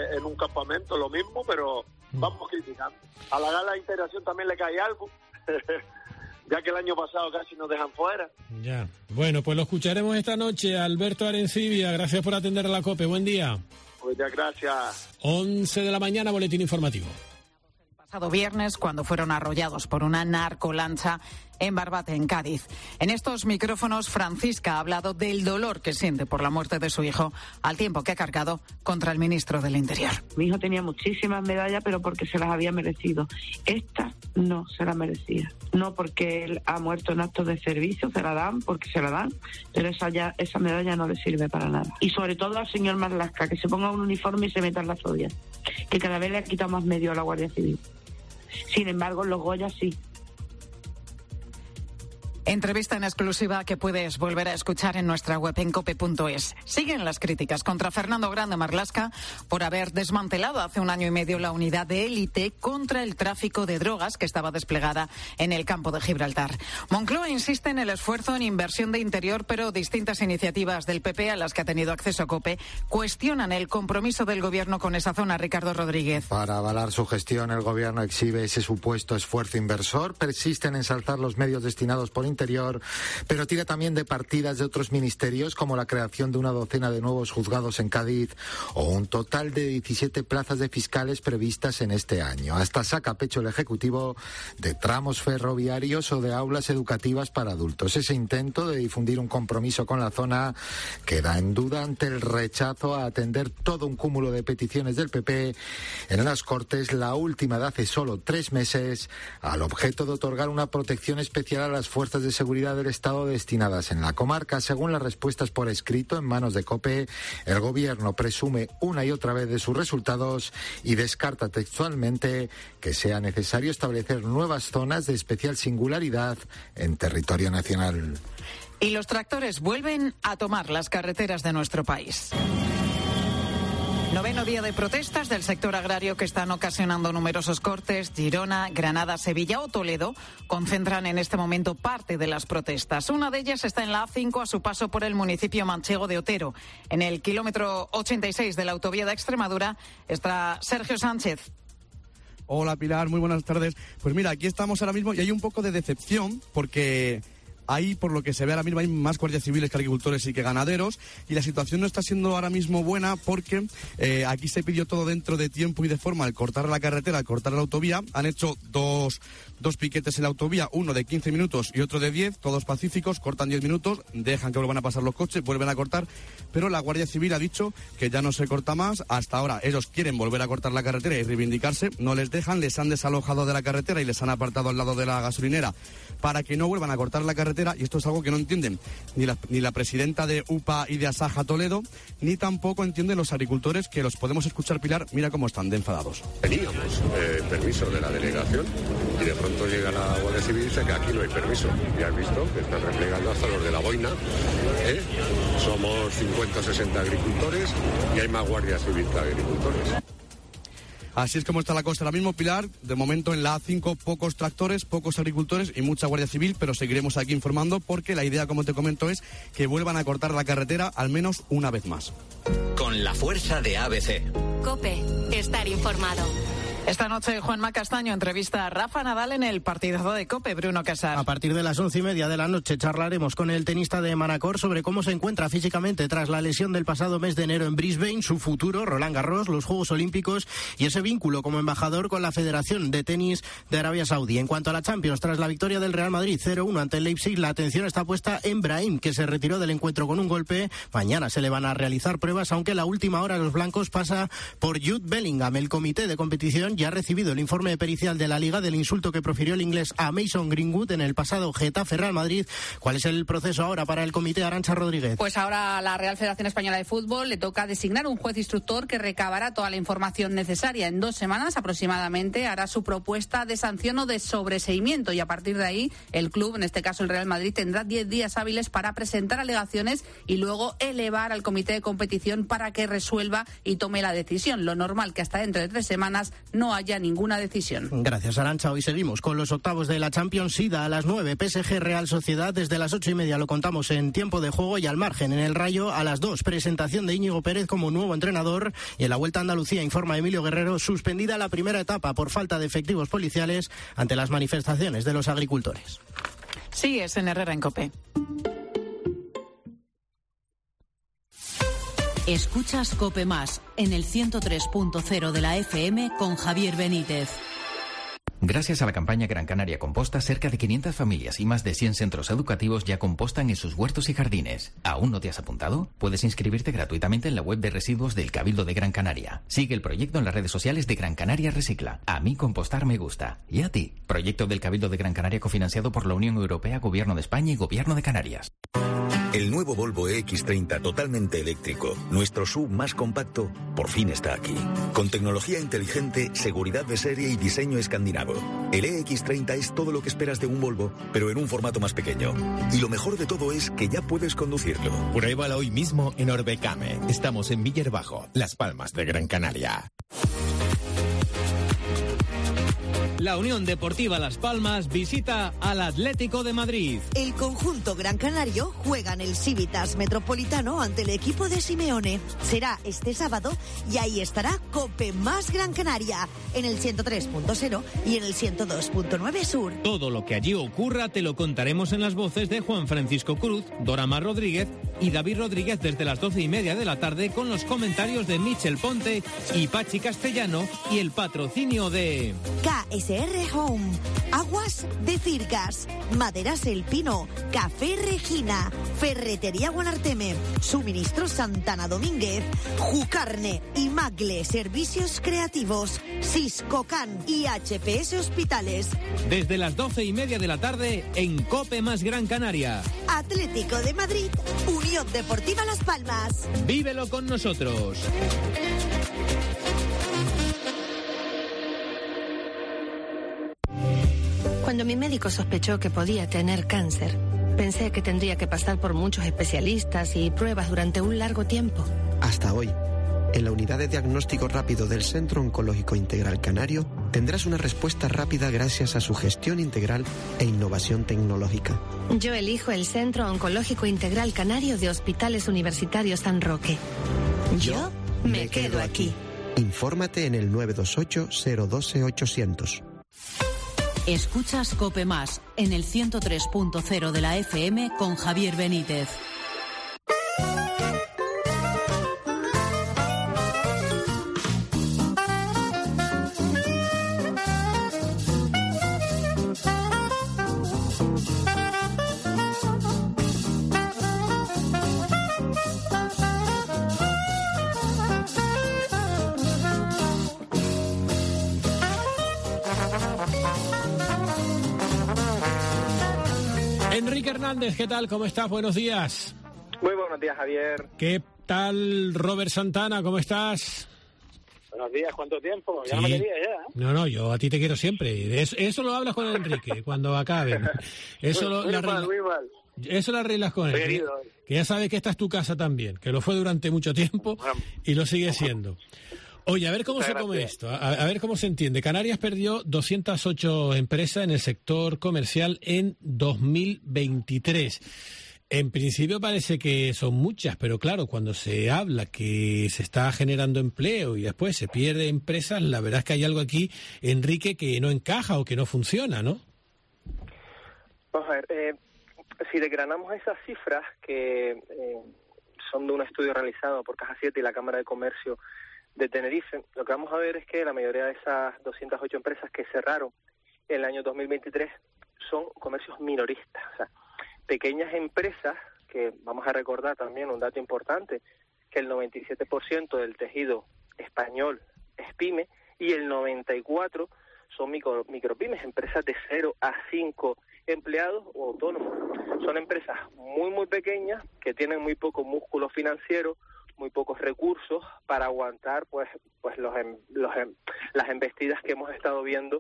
en un campamento, lo mismo, pero vamos criticando. A la Gala de Integración también le cae algo, ya que el año pasado casi nos dejan fuera. Ya. Bueno, pues lo escucharemos esta noche. Alberto Arencibia, gracias por atender a la COPE. Buen día. Pues ya, gracias. 11 de la mañana, boletín informativo. Pasado viernes, cuando fueron arrollados por una narcolancha en Barbate, en Cádiz. En estos micrófonos, Francisca ha hablado del dolor que siente por la muerte de su hijo, al tiempo que ha cargado contra el ministro del Interior. Mi hijo tenía muchísimas medallas, pero porque se las había merecido. Esta no se la merecía. No porque él ha muerto en actos de servicio, se la dan porque se la dan, pero esa medalla no le sirve para nada. Y sobre todo al señor Marlaska, que se ponga un uniforme y se meta en la Zodia, que cada vez le ha quitado más medio a la Guardia Civil. Sin embargo, los Goya sí. Entrevista en exclusiva que puedes volver a escuchar en nuestra web en cope.es. Siguen las críticas contra Fernando Grande Marlaska por haber desmantelado hace 1 año y medio la unidad de élite contra el tráfico de drogas que estaba desplegada en el campo de Gibraltar. Moncloa insiste en el esfuerzo en inversión de interior, pero distintas iniciativas del PP a las que ha tenido acceso COPE cuestionan el compromiso del gobierno con esa zona. Ricardo Rodríguez. Para avalar su gestión, el gobierno exhibe ese supuesto esfuerzo inversor, persisten en ensalzar los medios destinados por interior, pero tira también de partidas de otros ministerios, como la creación de una docena de nuevos juzgados en Cádiz o un total de 17 plazas de fiscales previstas en este año. Hasta saca pecho el Ejecutivo de tramos ferroviarios o de aulas educativas para adultos. Ese intento de difundir un compromiso con la zona queda en duda ante el rechazo a atender todo un cúmulo de peticiones del PP en las Cortes, la última de hace solo 3 meses, al objeto de otorgar una protección especial a las fuerzas de seguridad del Estado destinadas en la comarca. Según las respuestas por escrito en manos de COPE, el gobierno presume una y otra vez de sus resultados y descarta textualmente que sea necesario establecer nuevas zonas de especial singularidad en territorio nacional. Y los tractores vuelven a tomar las carreteras de nuestro país. 9º día de protestas del sector agrario que están ocasionando numerosos cortes. Girona, Granada, Sevilla o Toledo concentran en este momento parte de las protestas. Una de ellas está en la A5 a su paso por el municipio manchego de Otero. En el kilómetro 86 de la autovía de Extremadura está Sergio Sánchez. Hola Pilar, muy buenas tardes. Pues mira, aquí estamos ahora mismo y hay un poco de decepción porque ahí, por lo que se ve ahora mismo, hay más guardias civiles que agricultores y que ganaderos, y la situación no está siendo ahora mismo buena porque aquí se pidió todo dentro de tiempo y de forma. Al cortar la carretera, al cortar la autovía, han hecho dos piquetes en la autovía, uno de 15 minutos y otro de 10, todos pacíficos, cortan 10 minutos, dejan que vuelvan a pasar los coches, vuelven a cortar, pero la Guardia Civil ha dicho que ya no se corta más. Hasta ahora ellos quieren volver a cortar la carretera y reivindicarse, no les dejan, les han desalojado de la carretera y les han apartado al lado de la gasolinera para que no vuelvan a cortar la carretera. Y esto es algo que no entienden ni la presidenta de UPA y de Asaja Toledo, ni tampoco entienden los agricultores, que los podemos escuchar, Pilar, mira cómo están de enfadados. Teníamos permiso de la delegación y de pronto llega la Guardia Civil y dice que aquí no hay permiso. Y has visto que están replegando hasta los de la boina. Somos 50 o 60 agricultores y hay más Guardia Civil que agricultores. Así es como está la cosa ahora mismo, Pilar. De momento en la A5 pocos tractores, pocos agricultores y mucha Guardia Civil, pero seguiremos aquí informando porque la idea, como te comento, es que vuelvan a cortar la carretera al menos una vez más. Con la fuerza de ABC. COPE, estar informado. Esta noche Juanma Castaño entrevista a Rafa Nadal en el partidazo de COPE. Bruno Casar. A partir de las 11:30 de la noche charlaremos con el tenista de Manacor sobre cómo se encuentra físicamente tras la lesión del pasado mes de enero en Brisbane, su futuro, Roland Garros, los Juegos Olímpicos y ese vínculo como embajador con la Federación de Tenis de Arabia Saudí. En cuanto a la Champions, tras la victoria del Real Madrid 0-1 ante el Leipzig, la atención está puesta en Brahim, que se retiró del encuentro con un golpe. Mañana se le van a realizar pruebas, aunque la última hora los blancos pasa por Jude Bellingham. El comité de competición ya ha recibido el informe pericial de la Liga del insulto que profirió el inglés a Mason Greenwood en el pasado Getafe Real Madrid. ¿Cuál es el proceso ahora para el comité, Arantxa Rodríguez? Pues ahora a la Real Federación Española de Fútbol le toca designar un juez instructor que recabará toda la información necesaria. En 2 semanas aproximadamente hará su propuesta de sanción o de sobreseimiento y a partir de ahí el club, en este caso el Real Madrid, tendrá 10 días hábiles para presentar alegaciones y luego elevar al comité de competición para que resuelva y tome la decisión. Lo normal que hasta dentro de 3 semanas no haya ninguna decisión. Gracias, Arantxa. Hoy seguimos con los octavos de la Champions. Ida a las 9, PSG Real Sociedad. Desde las 8:30 lo contamos en tiempo de juego, y al margen en el Rayo a las 2, presentación de Íñigo Pérez como nuevo entrenador. Y en la Vuelta a Andalucía, informa Emilio Guerrero, suspendida la primera etapa por falta de efectivos policiales ante las manifestaciones de los agricultores. Sí, es en Herrera en COPE. Escuchas COPE Más en el 103.0 de la FM con Javier Benítez. Gracias a la campaña Gran Canaria Composta, cerca de 500 familias y más de 100 centros educativos ya compostan en sus huertos y jardines. ¿Aún no te has apuntado? Puedes inscribirte gratuitamente en la web de residuos del Cabildo de Gran Canaria. Sigue el proyecto en las redes sociales de Gran Canaria Recicla. A mí compostar me gusta. ¿Y a ti? Proyecto del Cabildo de Gran Canaria cofinanciado por la Unión Europea, Gobierno de España y Gobierno de Canarias. El nuevo Volvo EX30 totalmente eléctrico, nuestro SUV más compacto, por fin está aquí. Con tecnología inteligente, seguridad de serie y diseño escandinavo. El EX30 es todo lo que esperas de un Volvo, pero en un formato más pequeño. Y lo mejor de todo es que ya puedes conducirlo. Pruébalo hoy mismo en Orbecame. Estamos en Villerbajo, Las Palmas de Gran Canaria. La Unión Deportiva Las Palmas visita al Atlético de Madrid. El conjunto gran canario juega en el Civitas Metropolitano ante el equipo de Simeone. Será este sábado y ahí estará COPE Más Gran Canaria en el 103.0 y en el 102.9 Sur. Todo lo que allí ocurra te lo contaremos en las voces de Juan Francisco Cruz, Dora Mar Rodríguez y David Rodríguez desde las 12:30 de la tarde, con los comentarios de Michel Ponte y Pachi Castellano y el patrocinio de KSR Home, Aguas de Firgas, Maderas El Pino, Café Regina, Ferretería Guanarteme, Suministro Santana Domínguez, Jucarne y Magle Servicios Creativos, Siscocan y HPS Hospitales. Desde las 12:30 de la tarde en COPE Más Gran Canaria. Atlético de Madrid, Unión Deportiva Las Palmas. Vívelo con nosotros. Cuando mi médico sospechó que podía tener cáncer, pensé que tendría que pasar por muchos especialistas y pruebas durante un largo tiempo. Hasta hoy, en la unidad de diagnóstico rápido del Centro Oncológico Integral Canario, tendrás una respuesta rápida gracias a su gestión integral e innovación tecnológica. Yo elijo el Centro Oncológico Integral Canario de Hospitales Universitarios San Roque. Yo me quedo aquí. Infórmate en el 928-012-800. Escuchas COPE Más en el 103.0 de la FM con Javier Benítez. Enrique Hernández, ¿qué tal? ¿Cómo estás? Buenos días. Muy buenos días, Javier. ¿Qué tal, Robert Santana? ¿Cómo estás? Buenos días, ¿cuánto tiempo? Ya Sí. no me quería ya. No, yo a ti te quiero siempre. Eso lo hablas con Enrique cuando acaben. Eso muy mal. Eso lo arreglas con él. Que ya sabes que esta es tu casa también, que lo fue durante mucho tiempo y lo sigue siendo. Oye, a ver cómo se come esto, a ver cómo se entiende. Canarias perdió 208 empresas en el sector comercial en 2023. En principio parece que son muchas, pero claro, cuando se habla que se está generando empleo y después se pierde empresas, la verdad es que hay algo aquí, Enrique, que no encaja o que no funciona, ¿no? Vamos a ver, si desgranamos esas cifras que son de un estudio realizado por Caja 7 y la Cámara de Comercio de Tenerife, lo que vamos a ver es que la mayoría de esas 208 empresas que cerraron en el año 2023 son comercios minoristas, o sea, pequeñas empresas que, vamos a recordar también un dato importante, que el 97% del tejido español es pyme y el 94% son micropymes, empresas de 0 a 5 empleados o autónomos. Son empresas muy, muy pequeñas que tienen muy poco músculo financiero, muy pocos recursos para aguantar pues las embestidas que hemos estado viendo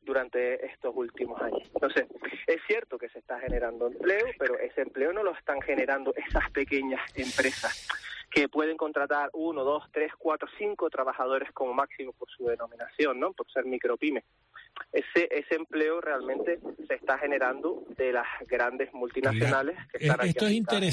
durante estos últimos años. Entonces, es cierto que se está generando empleo, pero ese empleo no lo están generando esas pequeñas empresas que pueden contratar 1, 2, 3, 4, 5 trabajadores como máximo por su denominación, ¿no? Por ser micropyme. Ese empleo realmente se está generando de las grandes multinacionales que están aquí. Esto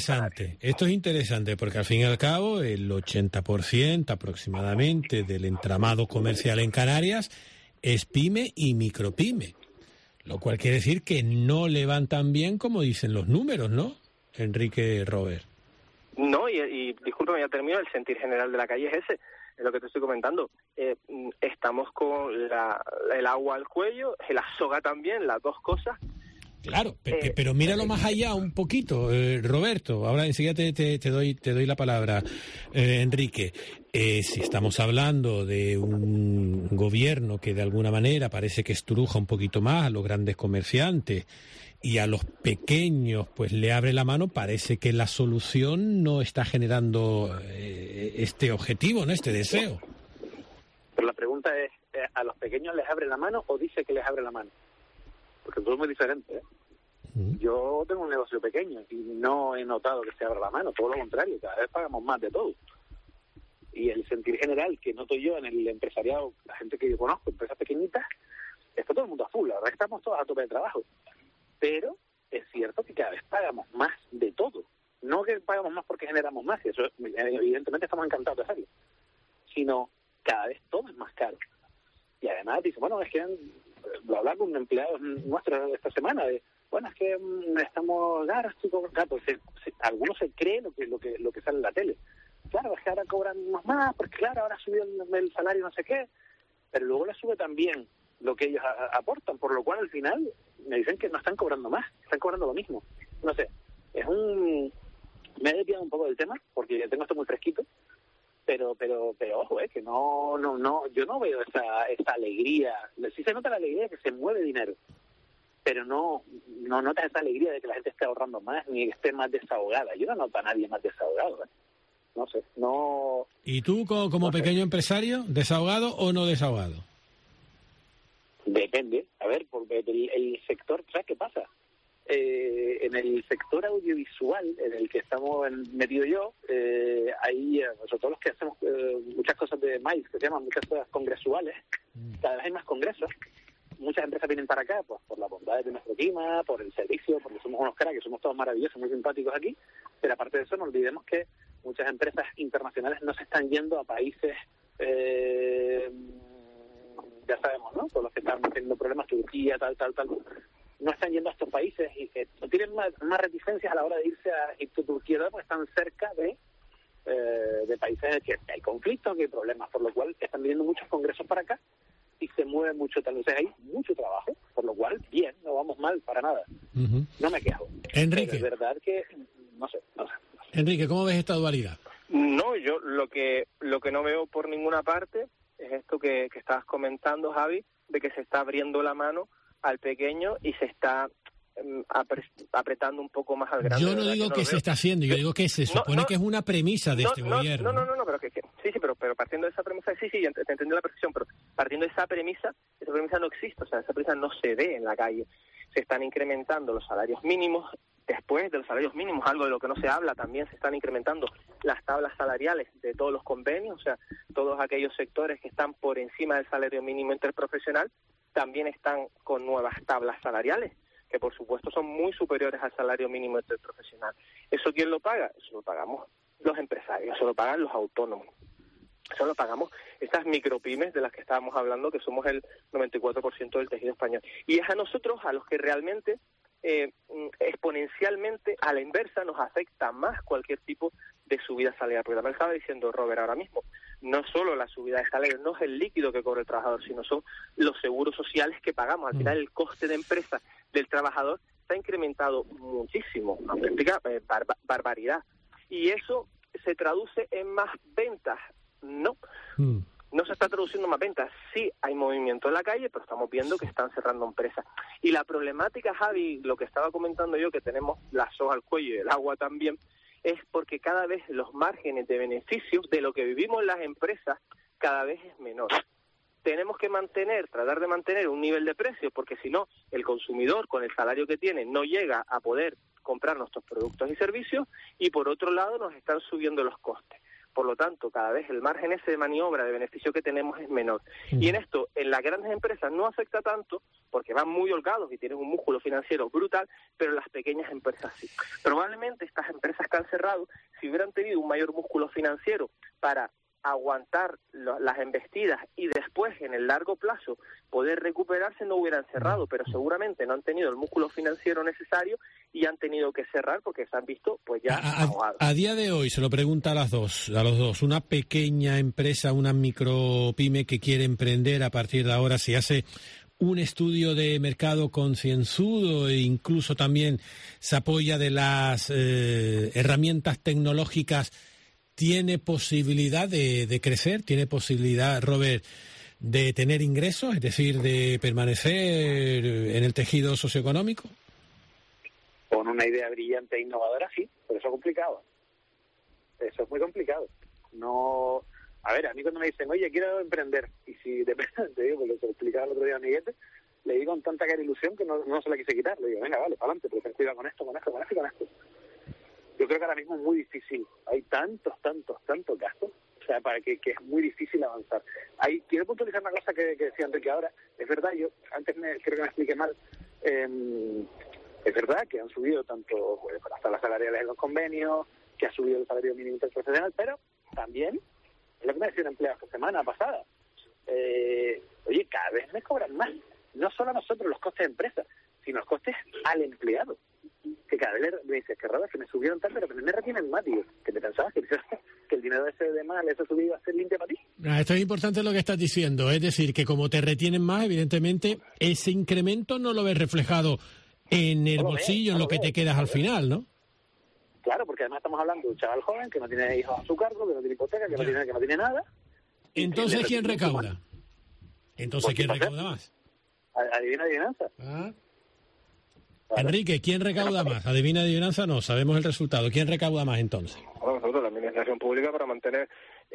es interesante porque al fin y al cabo el 80% aproximadamente del entramado comercial en Canarias es pyme y micropyme, lo cual quiere decir que no le van tan bien como dicen los números, ¿no, Enrique Robert? No, y discúlpame, ya termino, el sentir general de la calle es ese, es lo que te estoy comentando. Estamos con el agua al cuello, la soga también, las dos cosas. Claro, pero míralo más allá un poquito, Roberto. Ahora enseguida te doy la palabra, Enrique. Si estamos hablando de un gobierno que de alguna manera parece que estruja un poquito más a los grandes comerciantes y a los pequeños pues le abre la mano, parece que la solución no está generando este objetivo, ¿no? Este deseo. Pero la pregunta es, ¿a los pequeños les abre la mano o dice que les abre la mano? Porque todo es muy diferente, ¿eh? Yo tengo un negocio pequeño y no he notado que se abra la mano, todo lo contrario, cada vez pagamos más de todo. Y el sentir general que noto yo en el empresariado, la gente que yo conozco, empresas pequeñitas, está todo el mundo a full, la verdad estamos todos a tope de trabajo. Pero es cierto que cada vez pagamos más de todo. No que pagamos más porque generamos más, y eso evidentemente estamos encantados de hacerlo, sino cada vez todo es más caro. Y además dice, bueno, es que lo hablaba con un empleado nuestro esta semana, de, bueno, es que estamos pues algunos se creen lo que sale en la tele. Claro, es que ahora cobran más, porque claro, ahora subió el salario no sé qué, pero luego le sube también lo que ellos aportan, por lo cual al final me dicen que no están cobrando más, están cobrando lo mismo. No sé, me he desviado un poco del tema, porque tengo esto muy fresquito, pero ojo, que no, yo no veo esa alegría. Sí se nota la alegría de que se mueve dinero, pero no notas esa alegría de que la gente esté ahorrando más, ni que esté más desahogada. Yo no noto a nadie más desahogado, No sé, no... ¿Y tú, como pequeño empresario, desahogado o no desahogado? Depende. A ver, porque el sector, ¿sabes qué pasa? En el sector audiovisual en el que estamos metido yo, ahí, sobre todo los que hacemos muchas cosas de maíz, que se llaman muchas cosas congresuales, cada vez hay más congresos. Muchas empresas vienen para acá pues por la bondad de nuestro clima, por el servicio, porque somos unos cracks, que somos todos maravillosos, muy simpáticos aquí, pero aparte de eso no olvidemos que muchas empresas internacionales no se están yendo a países, ya sabemos, ¿no? Todos los que están teniendo problemas, Turquía, tal, no están yendo a estos países y que no tienen más reticencias a la hora de irse a Egipto, Turquía, porque están cerca de países en que hay conflictos, que hay problemas, por lo cual están viniendo muchos congresos para acá y se mueve mucho, tal vez hay mucho trabajo, por lo cual, bien, no vamos mal para nada. No me quejo. Enrique. Pero es verdad que, no sé. Enrique, ¿cómo ves esta dualidad? No, yo lo que no veo por ninguna parte es esto que estabas comentando, Javi, de que se está abriendo la mano al pequeño y se está apretando un poco más al grande. Yo no digo que se está haciendo, yo digo que se supone que es una premisa de este gobierno. No, pero pero partiendo de esa premisa, sí, te entendí la perfección, pero partiendo de esa premisa no existe, o sea, esa premisa no se ve en la calle. Se están incrementando los salarios mínimos, después de los salarios mínimos, algo de lo que no se habla, también se están incrementando las tablas salariales de todos los convenios, o sea, todos aquellos sectores que están por encima del salario mínimo interprofesional, también están con nuevas tablas salariales, que por supuesto son muy superiores al salario mínimo interprofesional. ¿Eso quién lo paga? Eso lo pagamos los empresarios, eso lo pagan los autónomos, eso lo pagamos estas micropymes de las que estábamos hablando, que somos el 94% del tejido español. Y es a nosotros a los que realmente exponencialmente a la inversa nos afecta más cualquier tipo de subida salarial, porque también estaba diciendo Robert ahora mismo, no solo la subida de salarios, no es el líquido que cobra el trabajador, sino son los seguros sociales que pagamos. Al final el coste de empresa del trabajador se ha incrementado muchísimo, una auténtica barbaridad, y eso se traduce en más ventas. No se está traduciendo en más ventas. Sí hay movimiento en la calle, pero estamos viendo que están cerrando empresas. Y la problemática, Javi, lo que estaba comentando yo, que tenemos la soga al cuello y el agua también, es porque cada vez los márgenes de beneficios de lo que vivimos en las empresas cada vez es menor. tenemos que tratar de mantener un nivel de precio, porque si no, el consumidor con el salario que tiene no llega a poder comprar nuestros productos y servicios, y por otro lado nos están subiendo los costes. Por lo tanto, cada vez el margen ese de maniobra, de beneficio que tenemos es menor. Y en esto, en las grandes empresas no afecta tanto, porque van muy holgados y tienen un músculo financiero brutal, pero en las pequeñas empresas sí. Probablemente estas empresas que han cerrado, si hubieran tenido un mayor músculo financiero para aguantar las embestidas y después, en el largo plazo, poder recuperarse, no hubieran cerrado, pero seguramente no han tenido el músculo financiero necesario y han tenido que cerrar porque se han visto pues ya ahogados. A día de hoy, se lo pregunta a los dos, una pequeña empresa, una micropyme que quiere emprender a partir de ahora, si hace un estudio de mercado concienzudo e incluso también se apoya de las herramientas tecnológicas, ¿tiene posibilidad de crecer? ¿Tiene posibilidad, Robert, de tener ingresos, es decir, de permanecer en el tejido socioeconómico? Con una idea brillante e innovadora, sí, pero eso es complicado. Eso es muy complicado. No, a ver, a mí cuando me dicen, oye, quiero emprender, y si depende, te digo, porque se lo explicaba el otro día a Miguel, le digo con tanta cara ilusión que no se la quise quitar. Le digo, venga, vale, para adelante, pero ten cuidado con esto. Yo creo que ahora mismo es muy difícil. Hay tantos gastos, o sea, para que es muy difícil avanzar. Quiero puntualizar una cosa que decía Enrique ahora. Es verdad, yo antes creo que me expliqué mal. Es verdad que han subido tanto hasta las salariales en los convenios, que ha subido el salario mínimo interprofesional, pero también, es lo que me decía un empleado esta semana pasada, oye, cada vez me cobran más. No solo a nosotros los costes de empresa, sino los costes al empleado. Que cada vez me dices que raro, que me subieron tanto, pero me retienen más, tío. Que te pensabas que el dinero ese de más, esa subida iba a ser limpia para ti. Esto es importante lo que estás diciendo, es decir, que como te retienen más, evidentemente, ese incremento no lo ves reflejado en el bolsillo, en lo que te quedas al final, ¿no? Claro, porque además estamos hablando de un chaval joven que no tiene hijos a su cargo, que no tiene hipoteca, que no tiene nada. Entonces, ¿quién recauda? Entonces, ¿quién recauda más? Adivina adivinanza. Enrique, ¿quién recauda más? Adivina adivinanza, no, sabemos el resultado. ¿Quién recauda más entonces? Bueno, nosotros, la administración pública, para mantener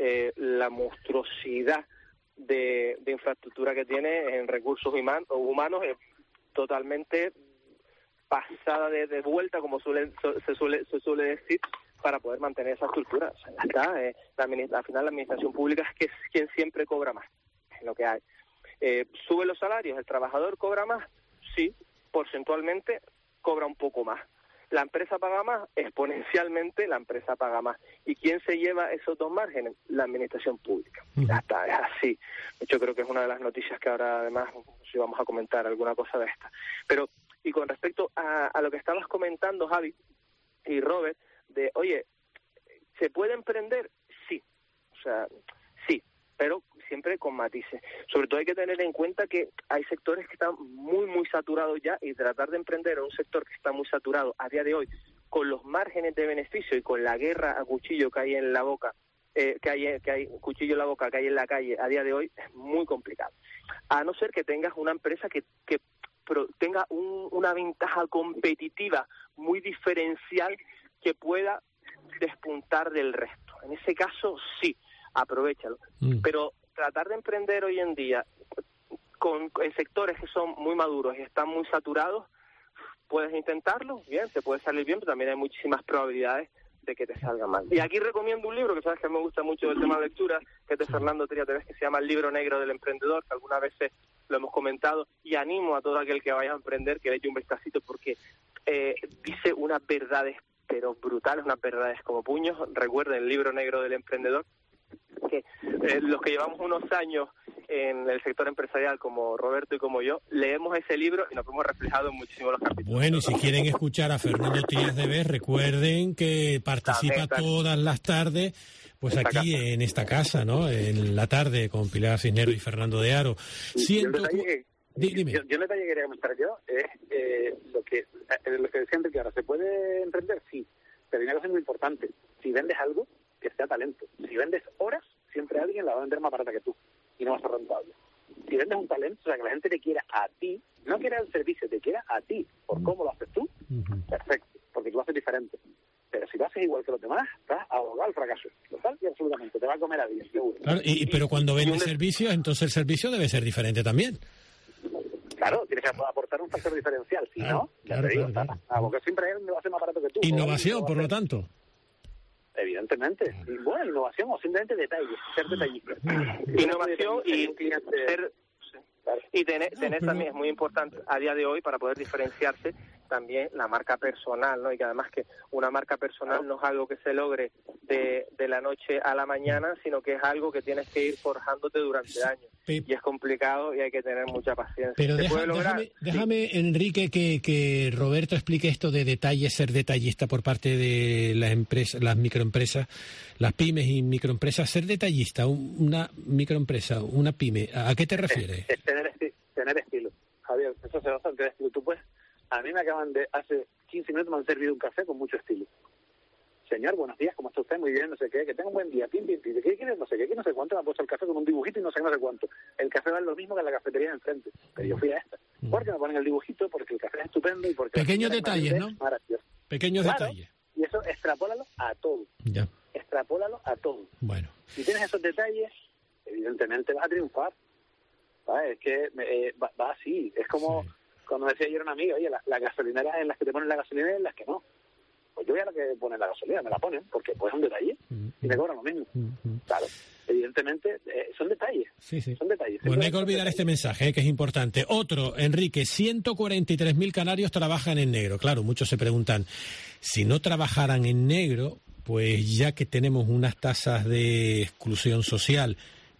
la monstruosidad de infraestructura que tiene en recursos humanos totalmente pasada de vuelta, como se suele decir, para poder mantener esa estructura. O sea, al final la administración pública es quien siempre cobra más, es lo que hay. ¿Sube los salarios? ¿El trabajador cobra más? Sí, porcentualmente cobra un poco más. ¿La empresa paga más? Exponencialmente la empresa paga más. ¿Y quién se lleva esos dos márgenes? La administración pública. Ya está, es así. Yo creo que es una de las noticias que ahora además si vamos a comentar alguna cosa de esta. Pero, y con respecto a lo que estabas comentando, Javi y Robert, de, oye, ¿se puede emprender? Sí. O sea, sí, pero siempre con matices. Sobre todo hay que tener en cuenta que hay sectores que están muy, muy saturados ya, y tratar de emprender en un sector que está muy saturado a día de hoy, con los márgenes de beneficio y con la guerra a cuchillo que hay en la boca, que hay cuchillo en la boca, que hay en la calle a día de hoy, es muy complicado. A no ser que tengas una empresa que tenga una ventaja competitiva muy diferencial que pueda despuntar del resto. En ese caso, sí, aprovéchalo. Pero tratar de emprender hoy en día en sectores que son muy maduros y están muy saturados, puedes intentarlo, bien, te puede salir bien, pero también hay muchísimas probabilidades de que te salga mal. Y aquí recomiendo un libro que sabes que me gusta mucho del tema de lectura, que es de Fernando Trías de Bes, que se llama El libro negro del emprendedor, que algunas veces lo hemos comentado, y animo a todo aquel que vaya a emprender que le eche un vistacito, porque dice unas verdades, pero brutales, unas verdades como puños. Recuerden El libro negro del emprendedor, que los que llevamos unos años en el sector empresarial, como Roberto y como yo, leemos ese libro y nos vemos reflejados en muchísimos los capítulos. Bueno, y si quieren escuchar a Fernando Trías de Bes, recuerden que participa todas las tardes, pues aquí en esta casa, ¿no? En la tarde con Pilar Cisneros y Fernando de Aro. Dime. Yo un detalle que quería comentar yo es lo que decía antes, que ahora se puede emprender, sí, pero hay una cosa muy importante: si vendes algo, que sea talento. Si vendes horas, siempre alguien la va a vender más barata que tú y no va a ser rentable. Si vendes un talento, o sea, que la gente te quiera a ti, no quiera el servicio, te quiera a ti, por cómo lo haces tú, perfecto, porque tú lo haces diferente. Pero si lo haces igual que los demás, estás abogado al fracaso. Total, sí, absolutamente. Te va a comer a bien, seguro. Claro, pero cuando vende servicios, entonces el servicio debe ser diferente también. Claro, tienes que aportar un factor diferencial. Si no, ya te digo, porque siempre hay un negocio más barato que tú. Innovación, por lo tanto. Evidentemente. Y bueno, innovación o simplemente detalles, ser detallista. Innovación y ser... Y tener también es muy importante a día de hoy para poder diferenciarse también la marca personal, ¿no? Y que además que una marca personal no es algo que se logre de la noche a la mañana, sino que es algo que tienes que ir forjándote durante años. Y es complicado y hay que tener mucha paciencia. Pero déjame, Enrique, que Roberto explique esto de detalles, ser detallista por parte de las empresas, las microempresas, las pymes y microempresas. Ser detallista, una microempresa, una pyme, ¿a qué te refieres? Tener estilo. Javier, eso se basa en tener estilo. Tú puedes... A mí me acaban de... Hace 15 minutos me han servido un café con mucho estilo. Señor, buenos días, ¿cómo está usted? Muy bien, no sé qué, que tenga un buen día. Pim, pim, pim. ¿Qué quieres? No sé qué, no sé cuánto. Me ha puesto el café con un dibujito y no sé cuánto. El café vale lo mismo que en la cafetería de enfrente. Pero yo fui a esta. ¿Por qué me ponen el dibujito? Porque el café es estupendo y porque... Pequeños detalles, ¿no? Maravilloso. Pequeños detalles. Y eso extrapólalo a todo. Ya. Extrapólalo a todo. Bueno. Si tienes esos detalles, evidentemente vas a triunfar. Es que va así. Es como... Sí. Cuando decía ayer una amiga, oye, las gasolineras en las que te ponen la gasolina y en las que no. Pues yo voy a la que ponen la gasolina, me la ponen, porque pues es un detalle y me cobran lo mismo. Claro, evidentemente son detalles. Sí. Son detalles. Pues no hay que olvidar este mensaje, que es importante. Otro, Enrique, 143.000 canarios trabajan en negro. Claro, muchos se preguntan, si no trabajaran en negro, pues ya que tenemos unas tasas de exclusión social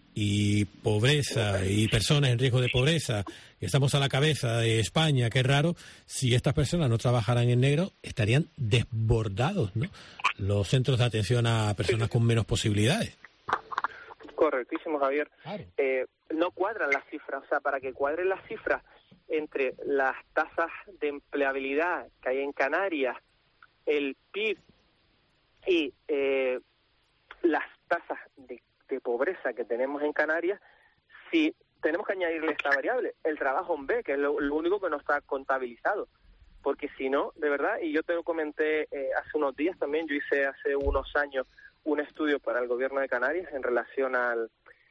y pobreza y personas en riesgo de pobreza, que estamos a la cabeza de España, qué raro, si estas personas no trabajaran en negro, estarían desbordados, ¿no? Los centros de atención a personas con menos posibilidades. Correctísimo, Javier. Claro. No cuadran las cifras, o sea, para que cuadren las cifras entre las tasas de empleabilidad que hay en Canarias, el PIB y las tasas de pobreza que tenemos en Canarias, si tenemos que añadirle esta variable, el trabajo en B, que es lo único que no está contabilizado, porque si no, de verdad, y yo te lo comenté hace unos días también, yo hice hace unos años un estudio para el gobierno de Canarias en relación al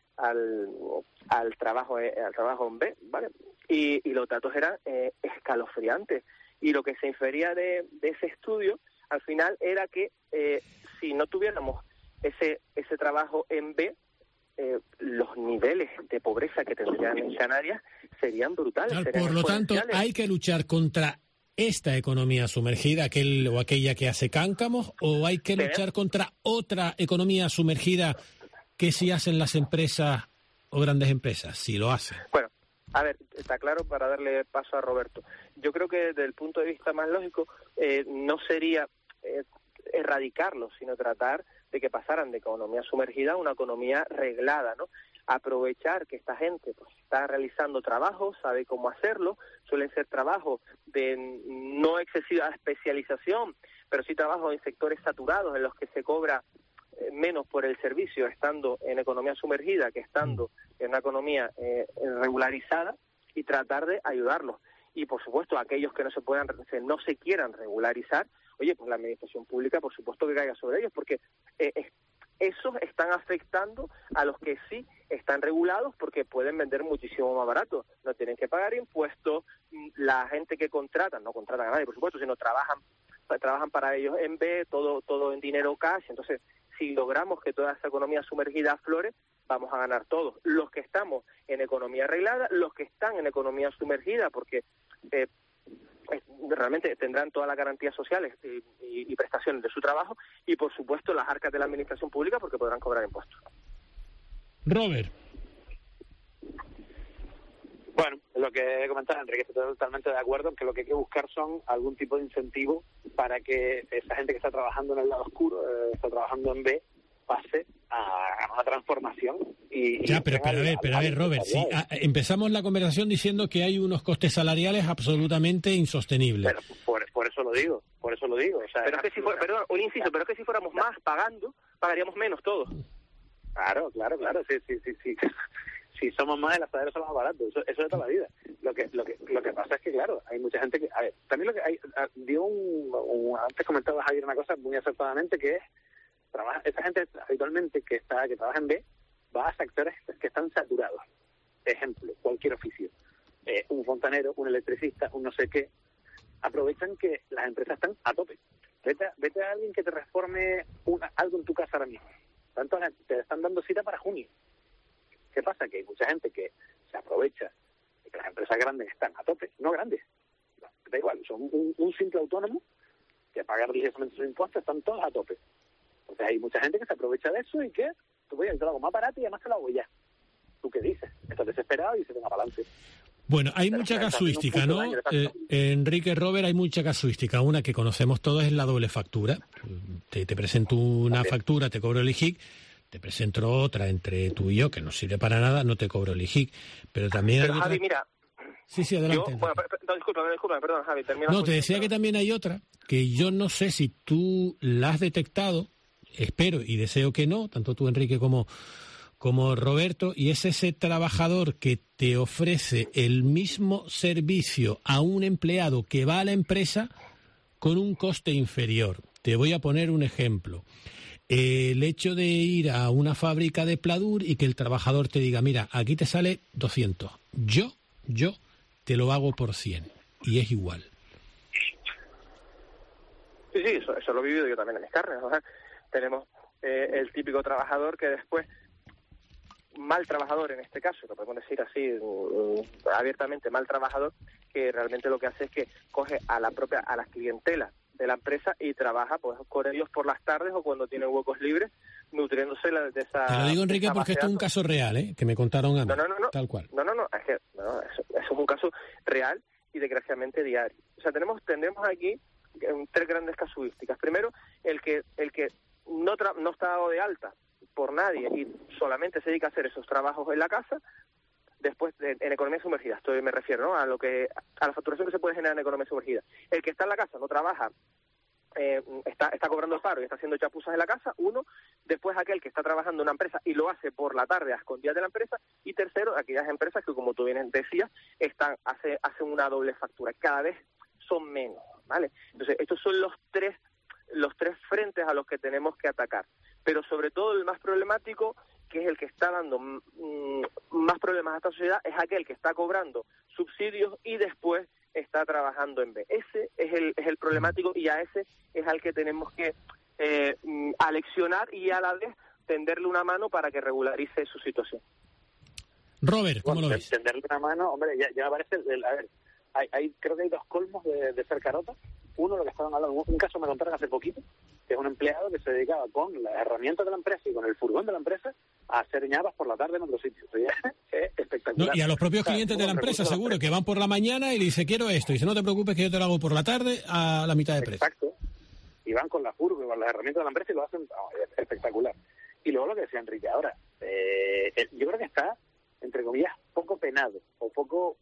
trabajo en B, ¿vale? Y los datos eran escalofriantes, y lo que se infería de ese estudio al final era que si no tuviéramos ese trabajo en B, los niveles de pobreza que tendrían en Canarias serían brutales. Claro, por lo tanto, hay que luchar contra esta economía sumergida, aquella que hace cáncamos, o hay que luchar contra otra economía sumergida que sí hacen las empresas o grandes empresas, si lo hacen. Bueno, a ver, está claro, para darle paso a Roberto. Yo creo que desde el punto de vista más lógico no sería erradicarlo, sino tratar de que pasaran de economía sumergida a una economía reglada, ¿no? Aprovechar que esta gente pues está realizando trabajos, sabe cómo hacerlo, suelen ser trabajos de no excesiva especialización, pero sí trabajos en sectores saturados en los que se cobra menos por el servicio estando en economía sumergida que estando en una economía regularizada, y tratar de ayudarlos. Y por supuesto, aquellos que no se quieran regularizar, oye, pues la administración pública, por supuesto que caiga sobre ellos, porque esos están afectando a los que sí están regulados, porque pueden vender muchísimo más barato, no tienen que pagar impuestos, la gente que contratan, no contratan a nadie, por supuesto, sino trabajan para ellos en B, todo en dinero cash. Entonces, si logramos que toda esa economía sumergida aflore, vamos a ganar todos. Los que estamos en economía arreglada, los que están en economía sumergida, porque realmente tendrán todas las garantías sociales y prestaciones de su trabajo, y por supuesto las arcas de la administración pública, porque podrán cobrar impuestos. Robert. Bueno, lo que comentaba Enrique, estoy totalmente de acuerdo en que lo que hay que buscar son algún tipo de incentivo para que esa gente que está trabajando en el lado oscuro, está trabajando en B, pase a una transformación. Pero a ver, Robert, si empezamos la conversación diciendo que hay unos costes salariales absolutamente insostenibles. Pero por eso lo digo. O sea, pero es que si fuera, perdón, un inciso, pero es que si fuéramos más pagando, pagaríamos menos todos. Claro, sí. Si somos más, el asadero son más baratos, eso es de toda la vida. Lo que pasa es que, claro, hay mucha gente que... A ver, también lo que hay... antes comentabas ayer una cosa muy acertadamente, que es esa gente habitualmente que trabaja en B va a sectores que están saturados. Ejemplo, cualquier oficio. Un fontanero, un electricista, un no sé qué. Aprovechan que las empresas están a tope. Vete a alguien que te reforme algo en tu casa ahora mismo. Tanto te están dando cita para junio. ¿Qué pasa? Que hay mucha gente que se aprovecha de que las empresas grandes están a tope. No grandes. Da igual, son un simple autónomo que paga religiosamente sus impuestos, están todos a tope. Entonces hay mucha gente que se aprovecha de eso y que tú voy a hacer algo más barato y además te lo hago ya. ¿Tú qué dices? Estás desesperado y se venga para adelante. Bueno, hay mucha casuística, ¿no? Enrique, Robert, hay mucha casuística. Una que conocemos todos es la doble factura. Te presento una factura, te cobro el IGIC, te presento otra entre tú y yo, que no sirve para nada, no te cobro el IGIC. Pero también Pero Javi, mira... Sí, adelante. Discúlpame, perdón, Javi, termina. No, te decía que también hay otra, que yo no sé si tú la has detectado, espero y deseo que no, tanto tú, Enrique, como Roberto, y es ese trabajador que te ofrece el mismo servicio a un empleado que va a la empresa con un coste inferior. Te voy a poner un ejemplo. El hecho de ir a una fábrica de pladur y que el trabajador te diga, mira, aquí te sale 200, yo te lo hago por 100, y es igual. Sí, eso lo he vivido yo también en mis carnes, ¿no? Tenemos el típico trabajador que después, mal trabajador en este caso, lo podemos decir así abiertamente, mal trabajador, que realmente lo que hace es que coge a las clientelas de la empresa y trabaja pues con ellos por las tardes o cuando tienen huecos libres, nutriéndose de esa... Te lo digo, Enrique, porque esto es un caso real, que me contaron a mí, tal cual. Eso es un caso real y desgraciadamente diario. O sea, tendremos aquí tres grandes casuísticas. Primero, el que no está dado de alta por nadie y solamente se dedica a hacer esos trabajos en la casa. Después, en economía sumergida, me refiero, ¿no? a la facturación que se puede generar en economía sumergida. El que está en la casa no trabaja, está cobrando el paro y está haciendo chapuzas en la casa, uno. Después, aquel que está trabajando en una empresa y lo hace por la tarde a escondidas de la empresa. Y tercero, aquellas empresas que, como tú bien decías, hacen una doble factura. Cada vez son menos, ¿vale? Entonces, estos son los tres frentes a los que tenemos que atacar. Pero sobre todo el más problemático, que es el que está dando más problemas a esta sociedad, es aquel que está cobrando subsidios y después está trabajando en B. Ese es el problemático y a ese es al que tenemos que aleccionar y a la vez tenderle una mano para que regularice su situación. Robert, ¿cómo lo ves? Tenderle una mano, hombre, ya me parece... creo que hay dos colmos de ser carota. Uno, lo que estaban hablando, un caso me contaron hace poquito, que es un empleado que se dedicaba con las herramientas de la empresa y con el furgón de la empresa a hacer ñavas por la tarde en otro sitio. O sea, es espectacular. No, y a los propios clientes de la empresa, seguro, que van por la mañana y le dice, quiero esto, y dice, no te preocupes que yo te lo hago por la tarde a la mitad de precio. Exacto. Y van con la furgo y con las herramientas de la empresa y lo hacen espectacular. Y luego lo que decía Enrique ahora, yo creo que está, entre comillas, poco penado, o poco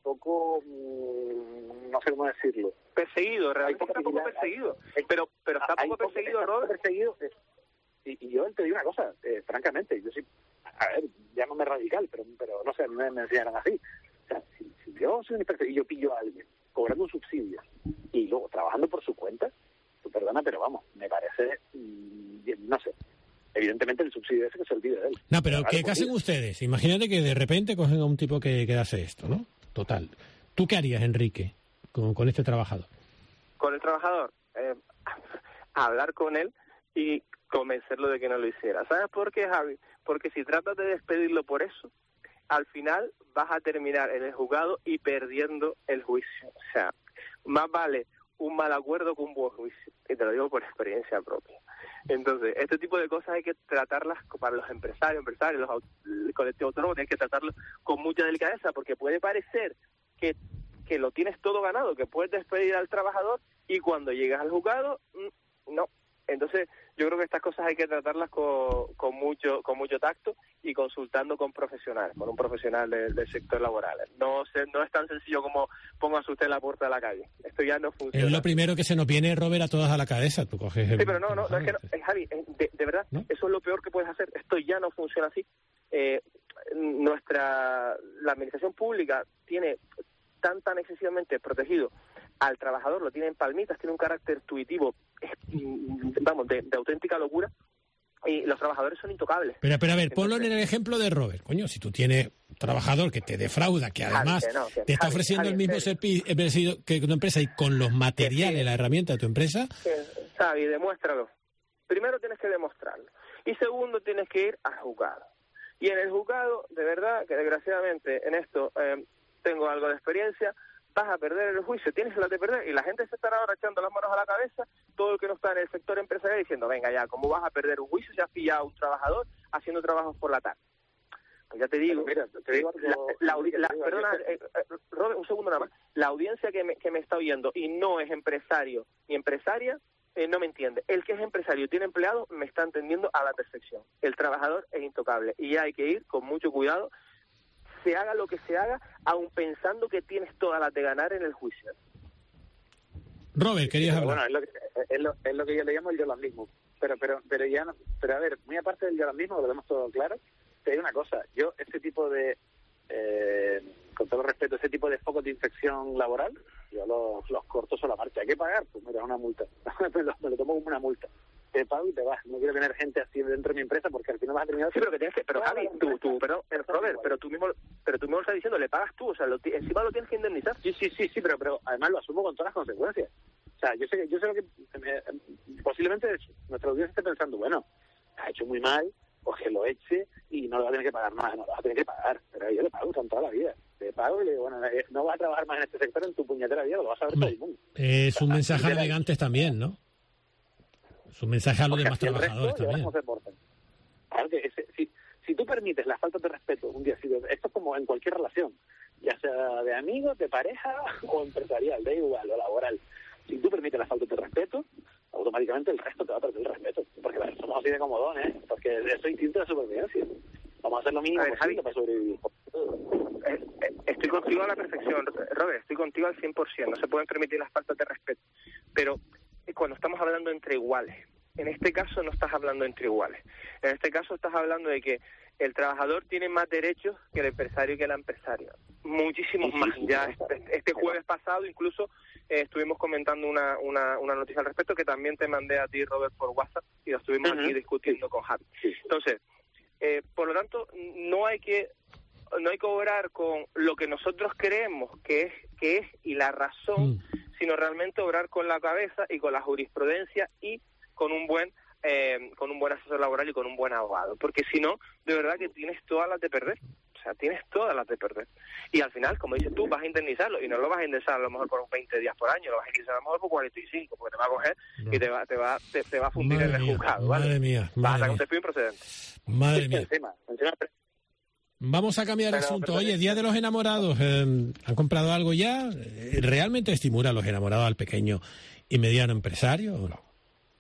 no sé cómo decirlo. Perseguido, realmente está poco perseguido. Pero está poco perseguido, Robert. Y yo te digo una cosa, francamente, yo sí, a ver, llámame radical, pero no sé, me enseñaron así. O sea, si yo soy un inspector y yo pillo a alguien cobrando un subsidio y luego trabajando por su cuenta, tú perdona, pero vamos, me parece, no sé. Evidentemente el subsidio ese que se olvide de él. No, pero ¿qué hacen ustedes? Imagínate que de repente cogen a un tipo que hace esto, ¿no? Total. ¿Tú qué harías, Enrique, con este trabajador? Con el trabajador, hablar con él y convencerlo de que no lo hiciera. ¿Sabes por qué, Javi? Porque si tratas de despedirlo por eso, al final vas a terminar en el juzgado y perdiendo el juicio. O sea, más vale un mal acuerdo que un buen juicio. Y te lo digo por experiencia propia. Entonces, este tipo de cosas hay que tratarlas para los empresarios, el colectivo autónomo, tienes que tratarlo con mucha delicadeza, porque puede parecer que lo tienes todo ganado, que puedes despedir al trabajador y cuando llegas al juzgado, no. Entonces, yo creo que estas cosas hay que tratarlas con mucho tacto y consultando con profesionales, con un profesional del sector laboral. No es tan sencillo como póngase usted en la puerta de la calle. Esto ya no funciona. Es lo primero que se nos viene, Robert, a todas a la cabeza. Tú coges sí, pero no, es que no, Javi, de verdad, ¿no? Eso es lo peor que puedes hacer. Esto ya no funciona así. La administración pública tiene tan excesivamente protegido al trabajador, lo tiene en palmitas, tiene un carácter tuitivo, de auténtica locura, Y los trabajadores son intocables. Pero a ver, ponlo en el ejemplo de Robert. Coño, si tú tienes un trabajador que te defrauda, que además te está ofreciendo el mismo servicio que tu empresa y con los materiales, la herramienta de tu empresa... Xavi, demuéstralo. Primero tienes que demostrarlo. Y segundo, tienes que ir al juzgado. Y en el juzgado, de verdad, que desgraciadamente en esto tengo algo de experiencia, vas a perder el juicio, tienes la de perder, y la gente se estará ahora echando las manos a la cabeza, todo el que no está en el sector empresarial diciendo, venga ya, ¿cómo vas a perder un juicio si has pillado a un trabajador haciendo trabajos por la tarde? Pues ya te digo, mira, perdona, Robert, un segundo nada más, la audiencia que me está oyendo y no es empresario ni empresaria, no me entiende. El que es empresario y tiene empleado me está entendiendo a la perfección. El trabajador es intocable y hay que ir con mucho cuidado, se haga lo que se haga, aun pensando que tienes todas las de ganar en el juicio. Robert, querías hablar. Bueno, es lo que yo le llamo el yolandismo. Pero ya no, pero a ver, muy aparte del yolandismo, que lo tenemos todo claro, te digo una cosa, yo ese tipo de, con todo respeto, ese tipo de focos de infección laboral, yo los corto sobre la marcha. ¿Hay que pagar? Pues mira, una multa. me lo tomo como una multa. Te pago y te vas. No quiero tener gente así dentro de mi empresa porque al final vas a terminar... Sí, pero que tienes que... Pero Javi, Robert, pero tú mismo lo estás diciendo, le pagas tú, o sea, encima lo tienes que indemnizar. Sí, pero además lo asumo con todas las consecuencias. O sea, yo sé lo que... posiblemente nuestra audiencia esté pensando, bueno, ha hecho muy mal, o que lo eche y no le va a tener que pagar nada, no lo va a tener que pagar, pero yo le pago con toda la vida. Le pago y le digo, bueno, no vas a trabajar más en este sector en tu puñetera vida, lo vas a ver todo el mundo. Es un mensaje a navegantes también, ¿no? Es un mensaje a los demás trabajadores también. Claro que si tú permites la falta de respeto un día, esto es como en cualquier relación, ya sea de amigos, de pareja o empresarial, da igual, o laboral. Si tú permites la falta de respeto, automáticamente el resto te va a perder el respeto. Porque somos así de comodones, porque eso es instinto de supervivencia. Vamos a hacer lo mínimo posible para sobrevivir. Estoy contigo a la perfección, Robert, estoy contigo al 100%. No se pueden permitir las faltas de respeto. Pero cuando estamos hablando entre iguales, en este caso no estás hablando entre iguales. En este caso estás hablando de que el trabajador tiene más derechos que el empresario y que la empresaria. Muchísimos más. Ya este jueves pasado incluso estuvimos comentando una noticia al respecto que también te mandé a ti, Robert, por WhatsApp, y lo estuvimos aquí discutiendo con Javi. Entonces, por lo tanto, no hay que obrar con lo que nosotros creemos que es y la razón, sino realmente obrar con la cabeza y con la jurisprudencia y con un buen asesor laboral y con un buen abogado, porque si no, de verdad que tienes todas las de perder. O sea, tienes todas las de perder. Y al final, como dices tú, vas a indemnizarlo, y no lo vas a indemnizar a lo mejor por 20 días por año, lo vas a indemnizar a lo mejor por 45, porque te va a coger y te va a fundir en el juzgado, ¿vale? Madre mía. Vas a sacar un despido improcedente. Madre mía. Vamos a cambiar de asunto. Oye, Día de los Enamorados, ¿han comprado algo ya? ¿Realmente estimula a los enamorados al pequeño y mediano empresario o no?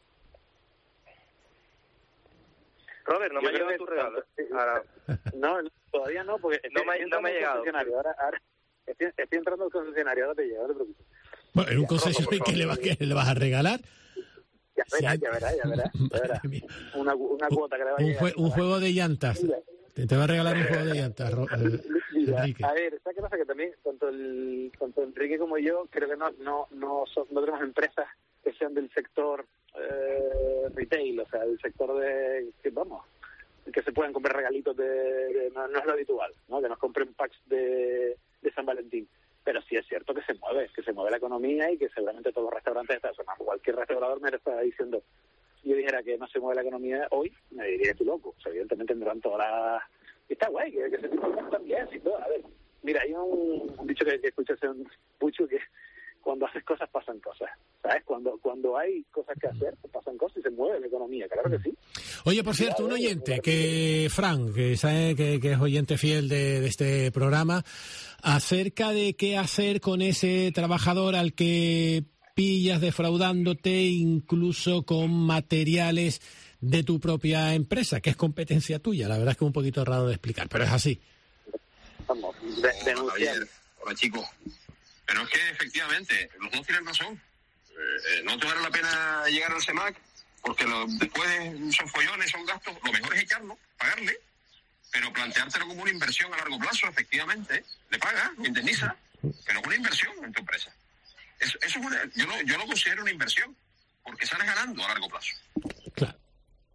Robert, no me ha llegado tu regalo. No, todavía no, porque no me ha llegado. Ahora estoy entrando al concesionario, ahora te llega, no te preocupes. Bueno, en un concesionario que le vas a regalar. Ya verás. Una cuota que le va a llegar. Un juego de llantas. Te va a regalar un juego de llantas, Enrique. A ver, ¿sabes qué pasa? Que también, tanto Enrique como yo, creo que no tenemos empresas que sean del sector retail, o sea, del sector que se puedan comprar regalitos no es lo habitual, ¿no? Que nos compren packs de San Valentín. Pero sí es cierto que se mueve la economía y que seguramente todos los restaurantes están sonando. Cualquier restaurador me lo está diciendo. Si yo dijera que no se mueve la economía hoy, me diría tú loco. O sea, evidentemente tendrán todas las... Está guay, que se muevan también, y todo. A ver, mira, hay un dicho que escuché hace mucho que cuando haces cosas pasan cosas, ¿sabes? Cuando hay cosas que hacer, pasan cosas y se mueve la economía, claro que sí. Oye, por cierto, un oyente, Frank, que sabe que es oyente fiel de este programa, acerca de qué hacer con ese trabajador al que pillas defraudándote incluso con materiales de tu propia empresa, que es competencia tuya. La verdad es que es un poquito raro de explicar, pero es así. Vamos, Hola, chicos. Pero es que efectivamente, los dos tienen razón. No te vale la pena llegar al CEMAC porque después son follones, son gastos. Lo mejor es echarlo, pagarle, pero planteártelo como una inversión a largo plazo, efectivamente. Le pagas, lo indemniza, pero es una inversión en tu empresa. Eso es yo lo considero una inversión porque sales ganando a largo plazo. Claro.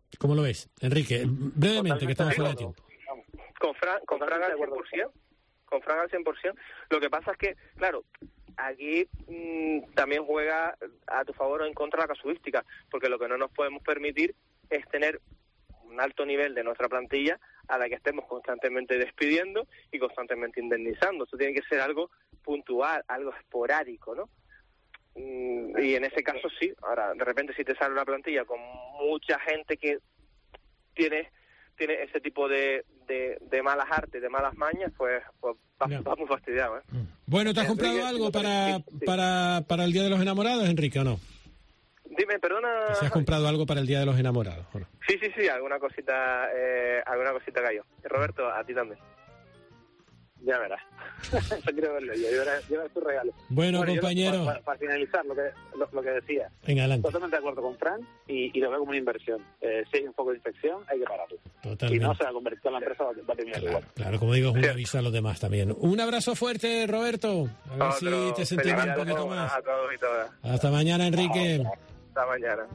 ¿Cómo lo ves, Enrique? Brevemente, que estamos fuera de tiempo. Con Fran al 100%. Con Fran al 100%. Lo que pasa es que, claro, aquí también juega a tu favor o en contra la casuística, porque lo que no nos podemos permitir es tener un alto nivel de nuestra plantilla a la que estemos constantemente despidiendo y constantemente indemnizando. Esto tiene que ser algo puntual, algo esporádico, ¿no? Y en ese caso sí. Ahora, de repente, si te sale una plantilla con mucha gente que tiene ese tipo de malas artes, de malas mañas, pues va muy fastidiado, ¿eh? Bueno, ¿te has comprado algo para el Día de los Enamorados, Enrique, o no? Dime, perdona. ¿Si has comprado algo para el Día de los Enamorados, o no? Sí, alguna cosita cayó. Y Roberto, a ti también. Ya verás. Yo quiero verlo yo. Lleva tu regalo. Bueno, compañero. Para finalizar, lo que decía. Venga, adelante. Totalmente de acuerdo con Fran y lo veo como una inversión. Si hay un foco de infección, hay que pararlo. Totalmente. Si no, se va a convertir en la empresa, va a terminar igual. Claro, como digo, es un aviso a los demás también. Un abrazo fuerte, Roberto. A ver si te sentimos un poquito más. A todos y todas. Hasta mañana, Enrique. Hasta mañana.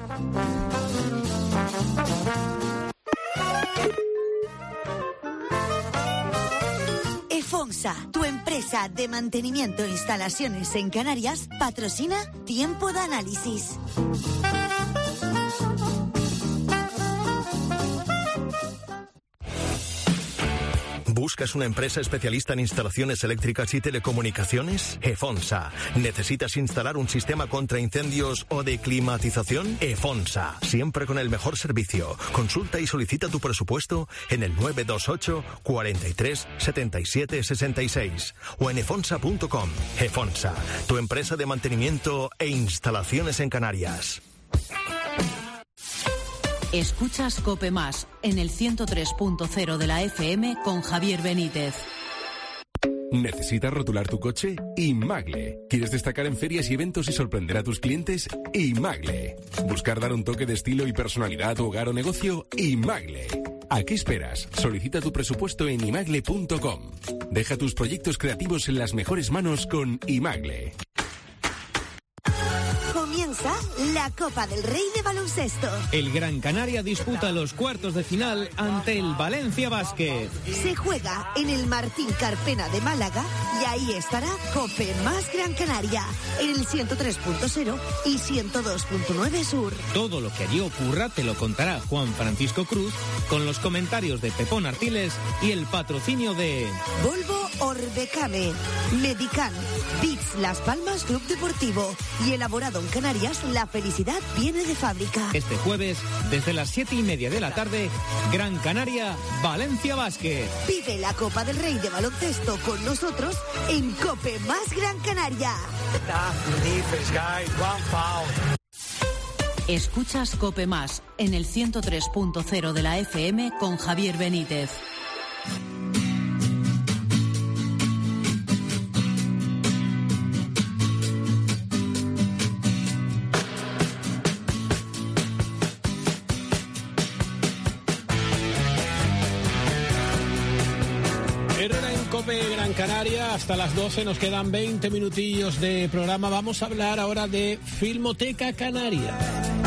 EFONSA, tu empresa de mantenimiento e instalaciones en Canarias, patrocina Tiempo de Análisis. ¿Buscas una empresa especialista en instalaciones eléctricas y telecomunicaciones? EFONSA. ¿Necesitas instalar un sistema contra incendios o de climatización? EFONSA. Siempre con el mejor servicio. Consulta y solicita tu presupuesto en el 928 43 77 66 o en efonsa.com. EFONSA. Tu empresa de mantenimiento e instalaciones en Canarias. Escuchas COPE Más en el 103.0 de la FM con Javier Benítez. ¿Necesitas rotular tu coche? Imagle. ¿Quieres destacar en ferias y eventos y sorprender a tus clientes? Imagle. ¿Buscar dar un toque de estilo y personalidad a tu hogar o negocio? Imagle. ¿A qué esperas? Solicita tu presupuesto en imagle.com. Deja tus proyectos creativos en las mejores manos con Imagle. Comienza la Copa del Rey de baloncesto. El Gran Canaria disputa los cuartos de final ante el Valencia Basket. Se juega en el Martín Carpena de Málaga y ahí estará COPE Más Gran Canaria en el 103.0 y 102.9 Sur. Todo lo que allí ocurra te lo contará Juan Francisco Cruz con los comentarios de Pepón Artiles y el patrocinio de Volvo Orbecame, Medican, Beats Las Palmas Club Deportivo y elaborado en Canarias, la felicidad viene de fábrica. Este jueves, desde las 7:30 de la tarde, Gran Canaria, Valencia Basket. Vive la Copa del Rey de baloncesto con nosotros en COPE Más Gran Canaria. Escuchas COPE Más en el 103.0 de la FM con Javier Benítez. Gran Canaria, hasta las 12 nos quedan 20 minutillos de programa. Vamos a hablar ahora de Filmoteca Canaria.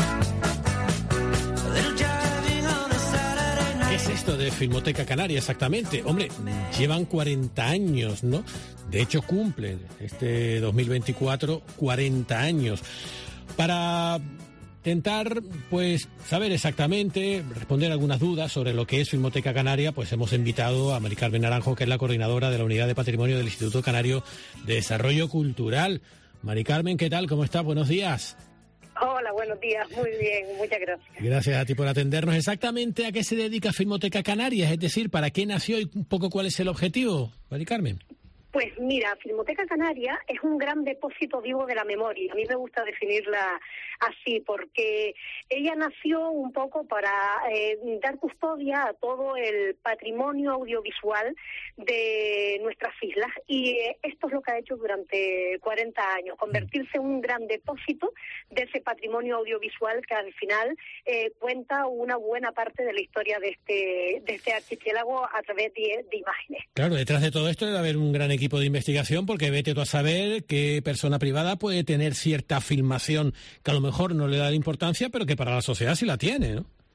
¿Qué es esto de Filmoteca Canaria exactamente? Hombre, llevan 40 años, ¿no? De hecho cumplen este 2024 40 años. Para intentar, pues, saber exactamente, responder algunas dudas sobre lo que es Filmoteca Canaria, pues hemos invitado a Mari Carmen Naranjo, que es la coordinadora de la Unidad de Patrimonio del Instituto Canario de Desarrollo Cultural. Mari Carmen, ¿qué tal? ¿Cómo estás? Buenos días. Hola, buenos días. Muy bien, muchas gracias. Gracias a ti por atendernos. Exactamente, ¿a qué se dedica Filmoteca Canaria? Es decir, ¿para qué nació y un poco cuál es el objetivo, Mari Carmen? Pues mira, Filmoteca Canaria es un gran depósito vivo de la memoria. A mí me gusta definirla así, porque ella nació un poco para dar custodia a todo el patrimonio audiovisual de nuestras islas. Y esto es lo que ha hecho durante 40 años, convertirse en un gran depósito de ese patrimonio audiovisual que al final cuenta una buena parte de la historia de este archipiélago a través de imágenes. Claro, detrás de todo esto debe haber un gran equipo de investigación, porque vete tú a saber qué persona privada puede tener cierta filmación que a lo mejor no le da la importancia, pero que para la sociedad sí la tiene, ¿no?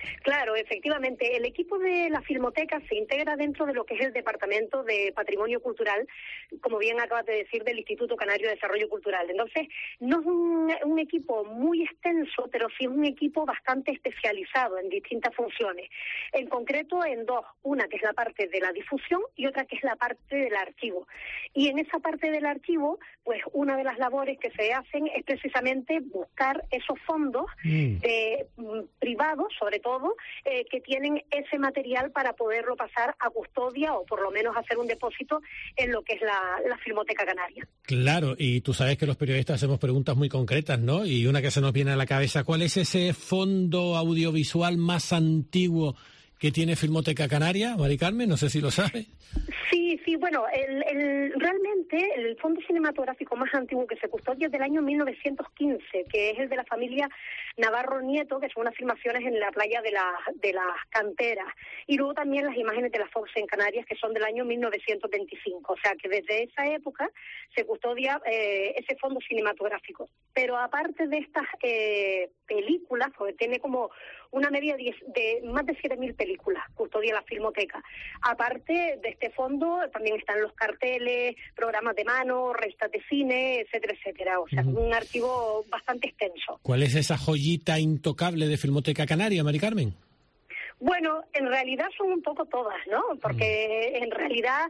Claro, efectivamente. El equipo de la Filmoteca se integra dentro de lo que es el Departamento de Patrimonio Cultural, como bien acabas de decir, del Instituto Canario de Desarrollo Cultural. Entonces, no es un equipo muy extenso, pero sí es un equipo bastante especializado en distintas funciones. En concreto, en dos. Una que es la parte de la difusión y otra que es la parte del archivo. Y en esa parte del archivo, pues una de las labores que se hacen es precisamente buscar esos fondos privados, sobre todo, que tienen ese material para poderlo pasar a custodia o por lo menos hacer un depósito en lo que es la Filmoteca Canaria. Claro, y tú sabes que los periodistas hacemos preguntas muy concretas, ¿no? Y una que se nos viene a la cabeza, ¿cuál es ese fondo audiovisual más antiguo que tiene Filmoteca Canaria, Mari Carmen? No sé si lo sabe. Sí, bueno, realmente el fondo cinematográfico más antiguo que se custodia es del año 1915, que es el de la familia Navarro Nieto, que son unas filmaciones en la playa de las Canteras, y luego también las imágenes de la Fox en Canarias, que son del año 1925, o sea que desde esa época se custodia ese fondo cinematográfico. Pero aparte de estas películas, porque tiene como una media de más de 7.000 películas, custodia la Filmoteca. Aparte de este fondo, también están los carteles, programas de mano, revistas de cine, etcétera, etcétera. O sea, es un archivo bastante extenso. ¿Cuál es esa joyita intocable de Filmoteca Canaria, Mari Carmen? Bueno, en realidad son un poco todas, ¿no? Porque en realidad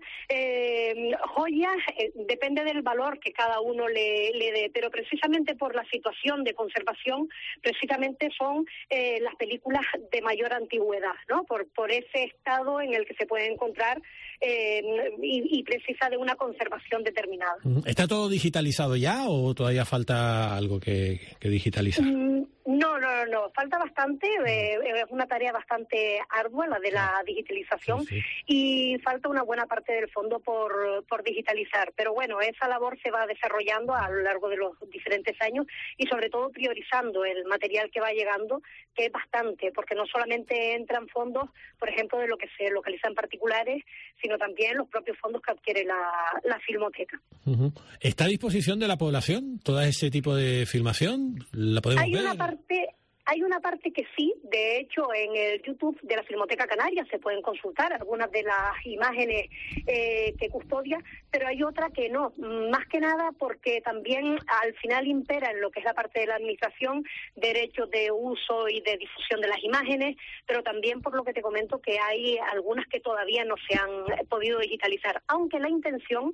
joyas depende del valor que cada uno le dé, pero precisamente por la situación de conservación, precisamente son las películas de mayor antigüedad, ¿no? Por ese estado en el que se puede encontrar y precisa de una conservación determinada. ¿Está todo digitalizado ya o todavía falta algo que digitalizar? No, falta bastante, es una tarea bastante ardua la de la digitalización, sí. Y falta una buena parte del fondo por digitalizar, pero bueno, esa labor se va desarrollando a lo largo de los diferentes años y sobre todo priorizando el material que va llegando, que es bastante, porque no solamente entran fondos, por ejemplo, de lo que se localiza en particulares, sino también los propios fondos que adquiere la Filmoteca. ¿Está a disposición de la población todo ese tipo de filmación? ¿La podemos ver? Hay una parte que sí, de hecho en el YouTube de la Filmoteca Canaria se pueden consultar algunas de las imágenes que custodia, pero hay otra que no, más que nada porque también al final impera en lo que es la parte de la administración derechos de uso y de difusión de las imágenes, pero también por lo que te comento que hay algunas que todavía no se han podido digitalizar, aunque la intención,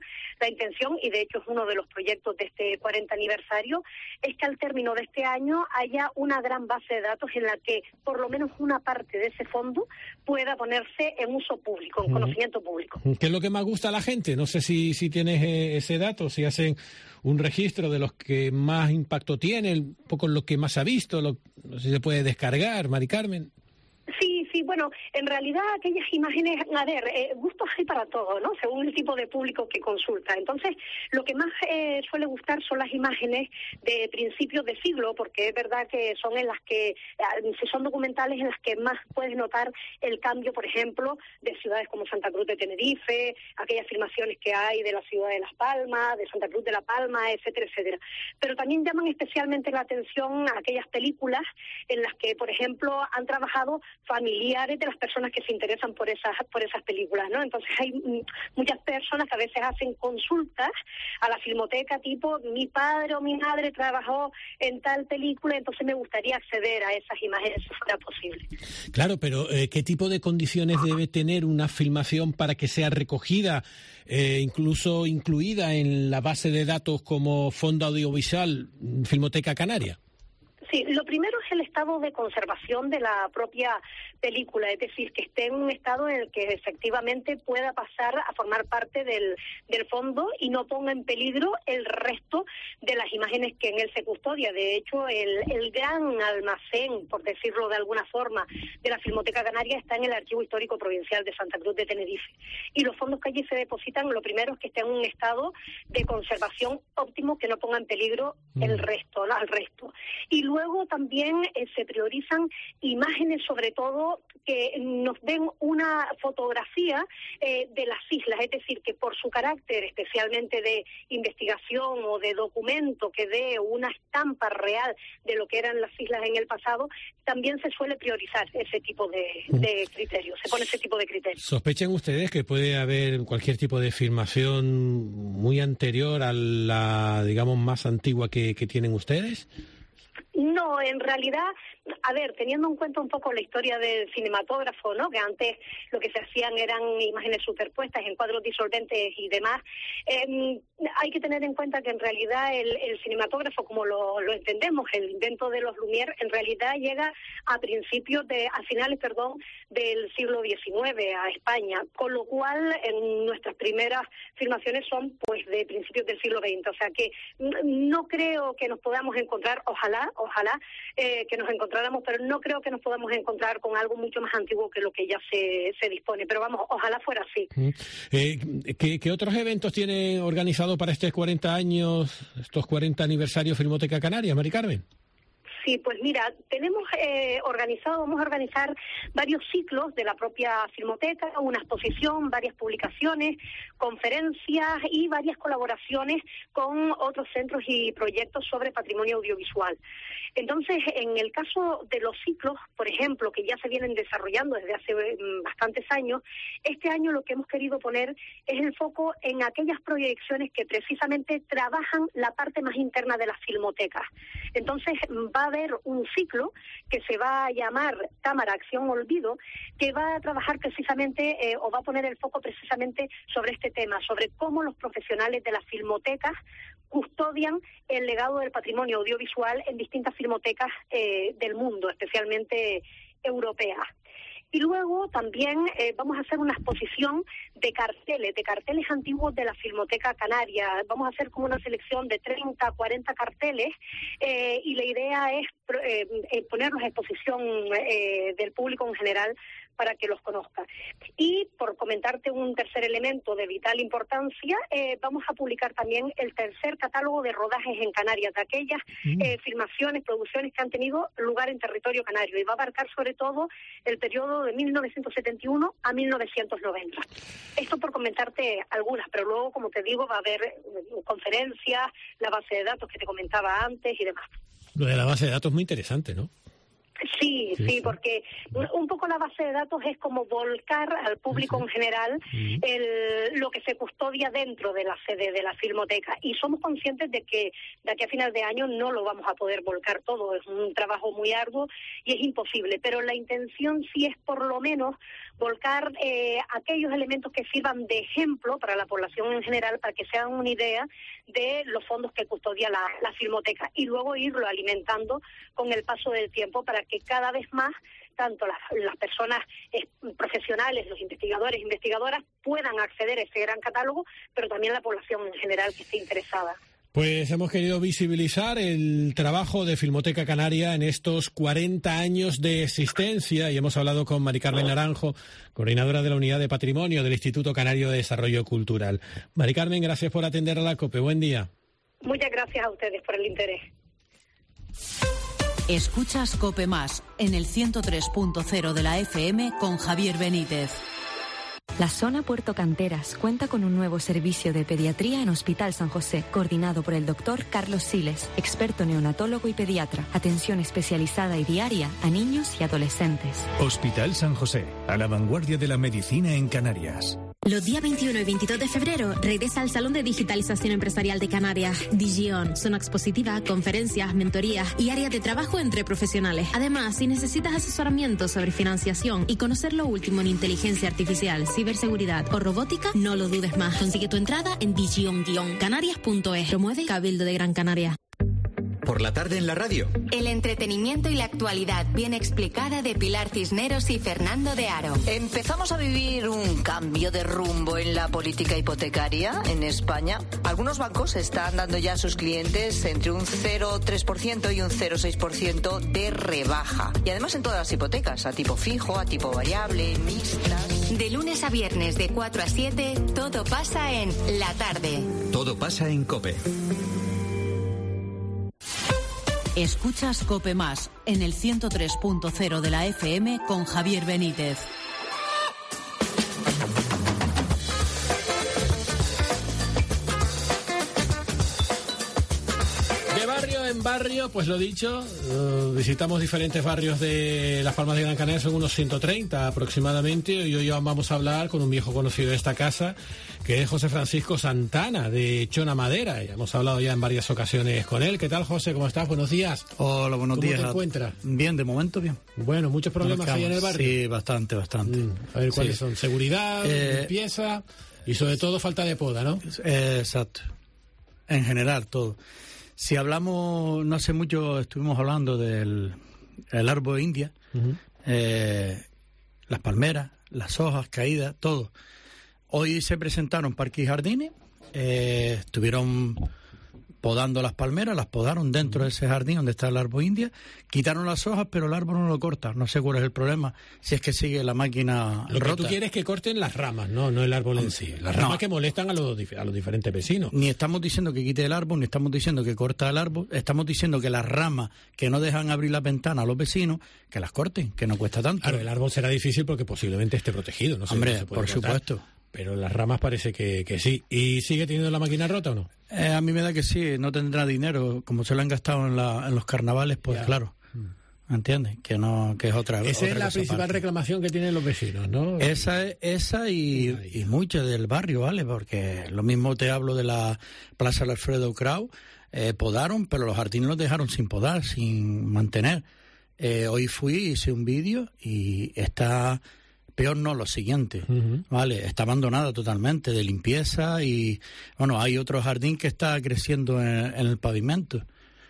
y de hecho es uno de los proyectos de este 40 aniversario, es que al término de este año haya una gran base de datos en la que por lo menos una parte de ese fondo pueda ponerse en uso público, en conocimiento público. ¿Qué es lo que más gusta a la gente? No sé si tienes ese dato, si hacen un registro de los que más impacto tienen, un poco lo que más ha visto, no sé si se puede descargar, Mari Carmen. Sí, bueno, en realidad aquellas imágenes, a ver, gustos hay para todo, ¿no? Según el tipo de público que consulta. Entonces, lo que más suele gustar son las imágenes de principios de siglo, porque es verdad que son en las que, si son documentales, en las que más puedes notar el cambio, por ejemplo, de ciudades como Santa Cruz de Tenerife, aquellas filmaciones que hay de la ciudad de Las Palmas, de Santa Cruz de La Palma, etcétera, etcétera. Pero también llaman especialmente la atención a aquellas películas en las que, por ejemplo, han trabajado familiares de las personas que se interesan por esas películas, ¿no? Entonces hay muchas personas que a veces hacen consultas a la Filmoteca tipo mi padre o mi madre trabajó en tal película, entonces me gustaría acceder a esas imágenes si fuera posible. Claro, pero ¿qué tipo de condiciones debe tener una filmación para que sea recogida, incluso incluida en la base de datos como fondo audiovisual Filmoteca Canaria? Sí, lo primero es el estado de conservación de la propia película, es decir, que esté en un estado en el que efectivamente pueda pasar a formar parte del fondo y no ponga en peligro el resto de las imágenes que en él se custodia. De hecho, el gran almacén, por decirlo de alguna forma, de la Filmoteca Canaria está en el Archivo Histórico Provincial de Santa Cruz de Tenerife. Y los fondos que allí se depositan, lo primero es que estén en un estado de conservación óptimo que no ponga en peligro el resto, ¿no? Al resto. Y luego luego también se priorizan imágenes, sobre todo, que nos den una fotografía de las islas, es decir, que por su carácter especialmente de investigación o de documento que dé una estampa real de lo que eran las islas en el pasado, también se suele priorizar ese tipo de criterios, se pone ese tipo de criterios. ¿Sospechan ustedes que puede haber cualquier tipo de filmación muy anterior a la, digamos, más antigua que tienen ustedes? No, en realidad, a ver, teniendo en cuenta un poco la historia del cinematógrafo, ¿no? Que antes lo que se hacían eran imágenes superpuestas en cuadros disolventes y demás, hay que tener en cuenta que en realidad el cinematógrafo, como lo entendemos, el invento de los Lumière, en realidad llega a finales del siglo XIX a España, con lo cual en nuestras primeras filmaciones son pues de principios del siglo XX, o sea que no creo que nos podamos encontrar, ojalá que nos encontráramos, pero no creo que nos podamos encontrar con algo mucho más antiguo que lo que ya se dispone, pero vamos, ojalá fuera así. ¿Qué otros eventos tiene organizado para estos 40 aniversarios Filmoteca Canaria, Mari Carmen? Sí, pues mira, vamos a organizar varios ciclos de la propia Filmoteca, una exposición, varias publicaciones, conferencias y varias colaboraciones con otros centros y proyectos sobre patrimonio audiovisual. Entonces, en el caso de los ciclos, por ejemplo, que ya se vienen desarrollando desde hace bastantes años, este año lo que hemos querido poner es el foco en aquellas proyecciones que precisamente trabajan la parte más interna de las filmotecas. Entonces, va a haber un ciclo que se va a llamar Cámara Acción Olvido, que va a trabajar precisamente o va a poner el foco precisamente sobre este tema, sobre cómo los profesionales de las filmotecas custodian el legado del patrimonio audiovisual en distintas filmotecas del mundo, especialmente europeas. Y luego también vamos a hacer una exposición de carteles antiguos de la Filmoteca Canaria. Vamos a hacer como una selección de 30, 40 carteles y la idea es ponerlos a exposición del público en general para que los conozca. Y por comentarte un tercer elemento de vital importancia, vamos a publicar también el tercer catálogo de rodajes en Canarias, de aquellas filmaciones, producciones que han tenido lugar en territorio canario, y va a abarcar sobre todo el periodo de 1971 a 1990. Esto por comentarte algunas, pero luego, como te digo, va a haber conferencias, la base de datos que te comentaba antes y demás. Lo de la base de datos es muy interesante, ¿no? Sí, porque un poco la base de datos es como volcar al público en general lo que se custodia dentro de la sede de la Filmoteca, y somos conscientes de que de aquí a final de año no lo vamos a poder volcar todo, es un trabajo muy arduo y es imposible, pero la intención sí es por lo menos volcar aquellos elementos que sirvan de ejemplo para la población en general, para que se hagan una idea de los fondos que custodia la Filmoteca, y luego irlo alimentando con el paso del tiempo para que cada vez más tanto las personas profesionales, los investigadores e investigadoras puedan acceder a ese gran catálogo, pero también la población en general que esté interesada. Pues hemos querido visibilizar el trabajo de Filmoteca Canaria en estos 40 años de existencia, y hemos hablado con Mari Carmen Naranjo, coordinadora de la Unidad de Patrimonio del Instituto Canario de Desarrollo Cultural. Mari Carmen, gracias por atender a la COPE. Buen día. Muchas gracias a ustedes por el interés. Escuchas COPE Más en el 103.0 de la FM con Javier Benítez. La zona Puerto Canteras cuenta con un nuevo servicio de pediatría en Hospital San José, coordinado por el doctor Carlos Siles, experto neonatólogo y pediatra. Atención especializada y diaria a niños y adolescentes. Hospital San José, a la vanguardia de la medicina en Canarias. Los días 21 y 22 de febrero regresa al Salón de Digitalización Empresarial de Canarias, Digion, zona expositiva, conferencias, mentorías y áreas de trabajo entre profesionales. Además, si necesitas asesoramiento sobre financiación y conocer lo último en inteligencia artificial, ciberseguridad o robótica, no lo dudes más. Consigue tu entrada en digion-canarias.es. Promueve Cabildo de Gran Canaria. Por la tarde en la radio. El entretenimiento y la actualidad bien explicada de Pilar Cisneros y Fernando de Aro. Empezamos a vivir un cambio de rumbo en la política hipotecaria en España. Algunos bancos están dando ya a sus clientes entre un 0,3% y un 0,6% de rebaja. Y además en todas las hipotecas, a tipo fijo, a tipo variable, mixtas. De lunes a viernes de 4 a 7, todo pasa en La Tarde. Todo pasa en COPE. Escuchas COPE Más en el 103.0 de la FM con Javier Benítez. En barrio, pues lo dicho, visitamos diferentes barrios de Las Palmas de Gran Canaria, son unos 130 aproximadamente, y hoy vamos a hablar con un viejo conocido de esta casa, que es José Francisco Santana, de Chona Madera. Hemos hablado ya en varias ocasiones con él. ¿Qué tal, José? ¿Cómo estás? Buenos días. Hola, buenos días. ¿Cómo te encuentras? Bien, de momento bien. Bueno, ¿muchos problemas hay en el barrio? Sí, bastante. A ver, ¿cuáles son? Seguridad, limpieza y sobre todo falta de poda, ¿no? Exacto. En general, todo. Si hablamos, no hace mucho estuvimos hablando del árbol de India, las palmeras, las hojas caídas, todo. Hoy se presentaron parques y jardines, estuvieron podando las palmeras, las podaron dentro de ese jardín donde está el árbol India, quitaron las hojas, pero el árbol no lo corta. No sé cuál es el problema, si es que sigue la máquina Lo rota. que tú quieres es que corten las ramas, no el árbol en sí. Las ramas que molestan a los diferentes vecinos. Ni estamos diciendo que quite el árbol, ni estamos diciendo que corta el árbol, estamos diciendo que las ramas que no dejan abrir la ventana a los vecinos, que las corten, que no cuesta tanto. Claro, el árbol será difícil porque posiblemente esté protegido, no sé. Hombre, no se puede por cortar, supuesto. Pero las ramas parece que sí. ¿Y sigue teniendo la máquina rota o no? A mí me da que sí, no tendrá dinero, como se lo han gastado en los carnavales, pues ya. Claro. ¿Entiendes? Que es otra vez. Esa es la principal reclamación que tienen los vecinos, ¿no? Esa y muchas del barrio, ¿vale? Porque lo mismo te hablo de la Plaza Alfredo Kraus, podaron, pero los jardines los dejaron sin podar, sin mantener. Hoy hice un vídeo y está... Peor no, lo siguiente, ¿vale? Está abandonada totalmente de limpieza y, bueno, hay otro jardín que está creciendo en el pavimento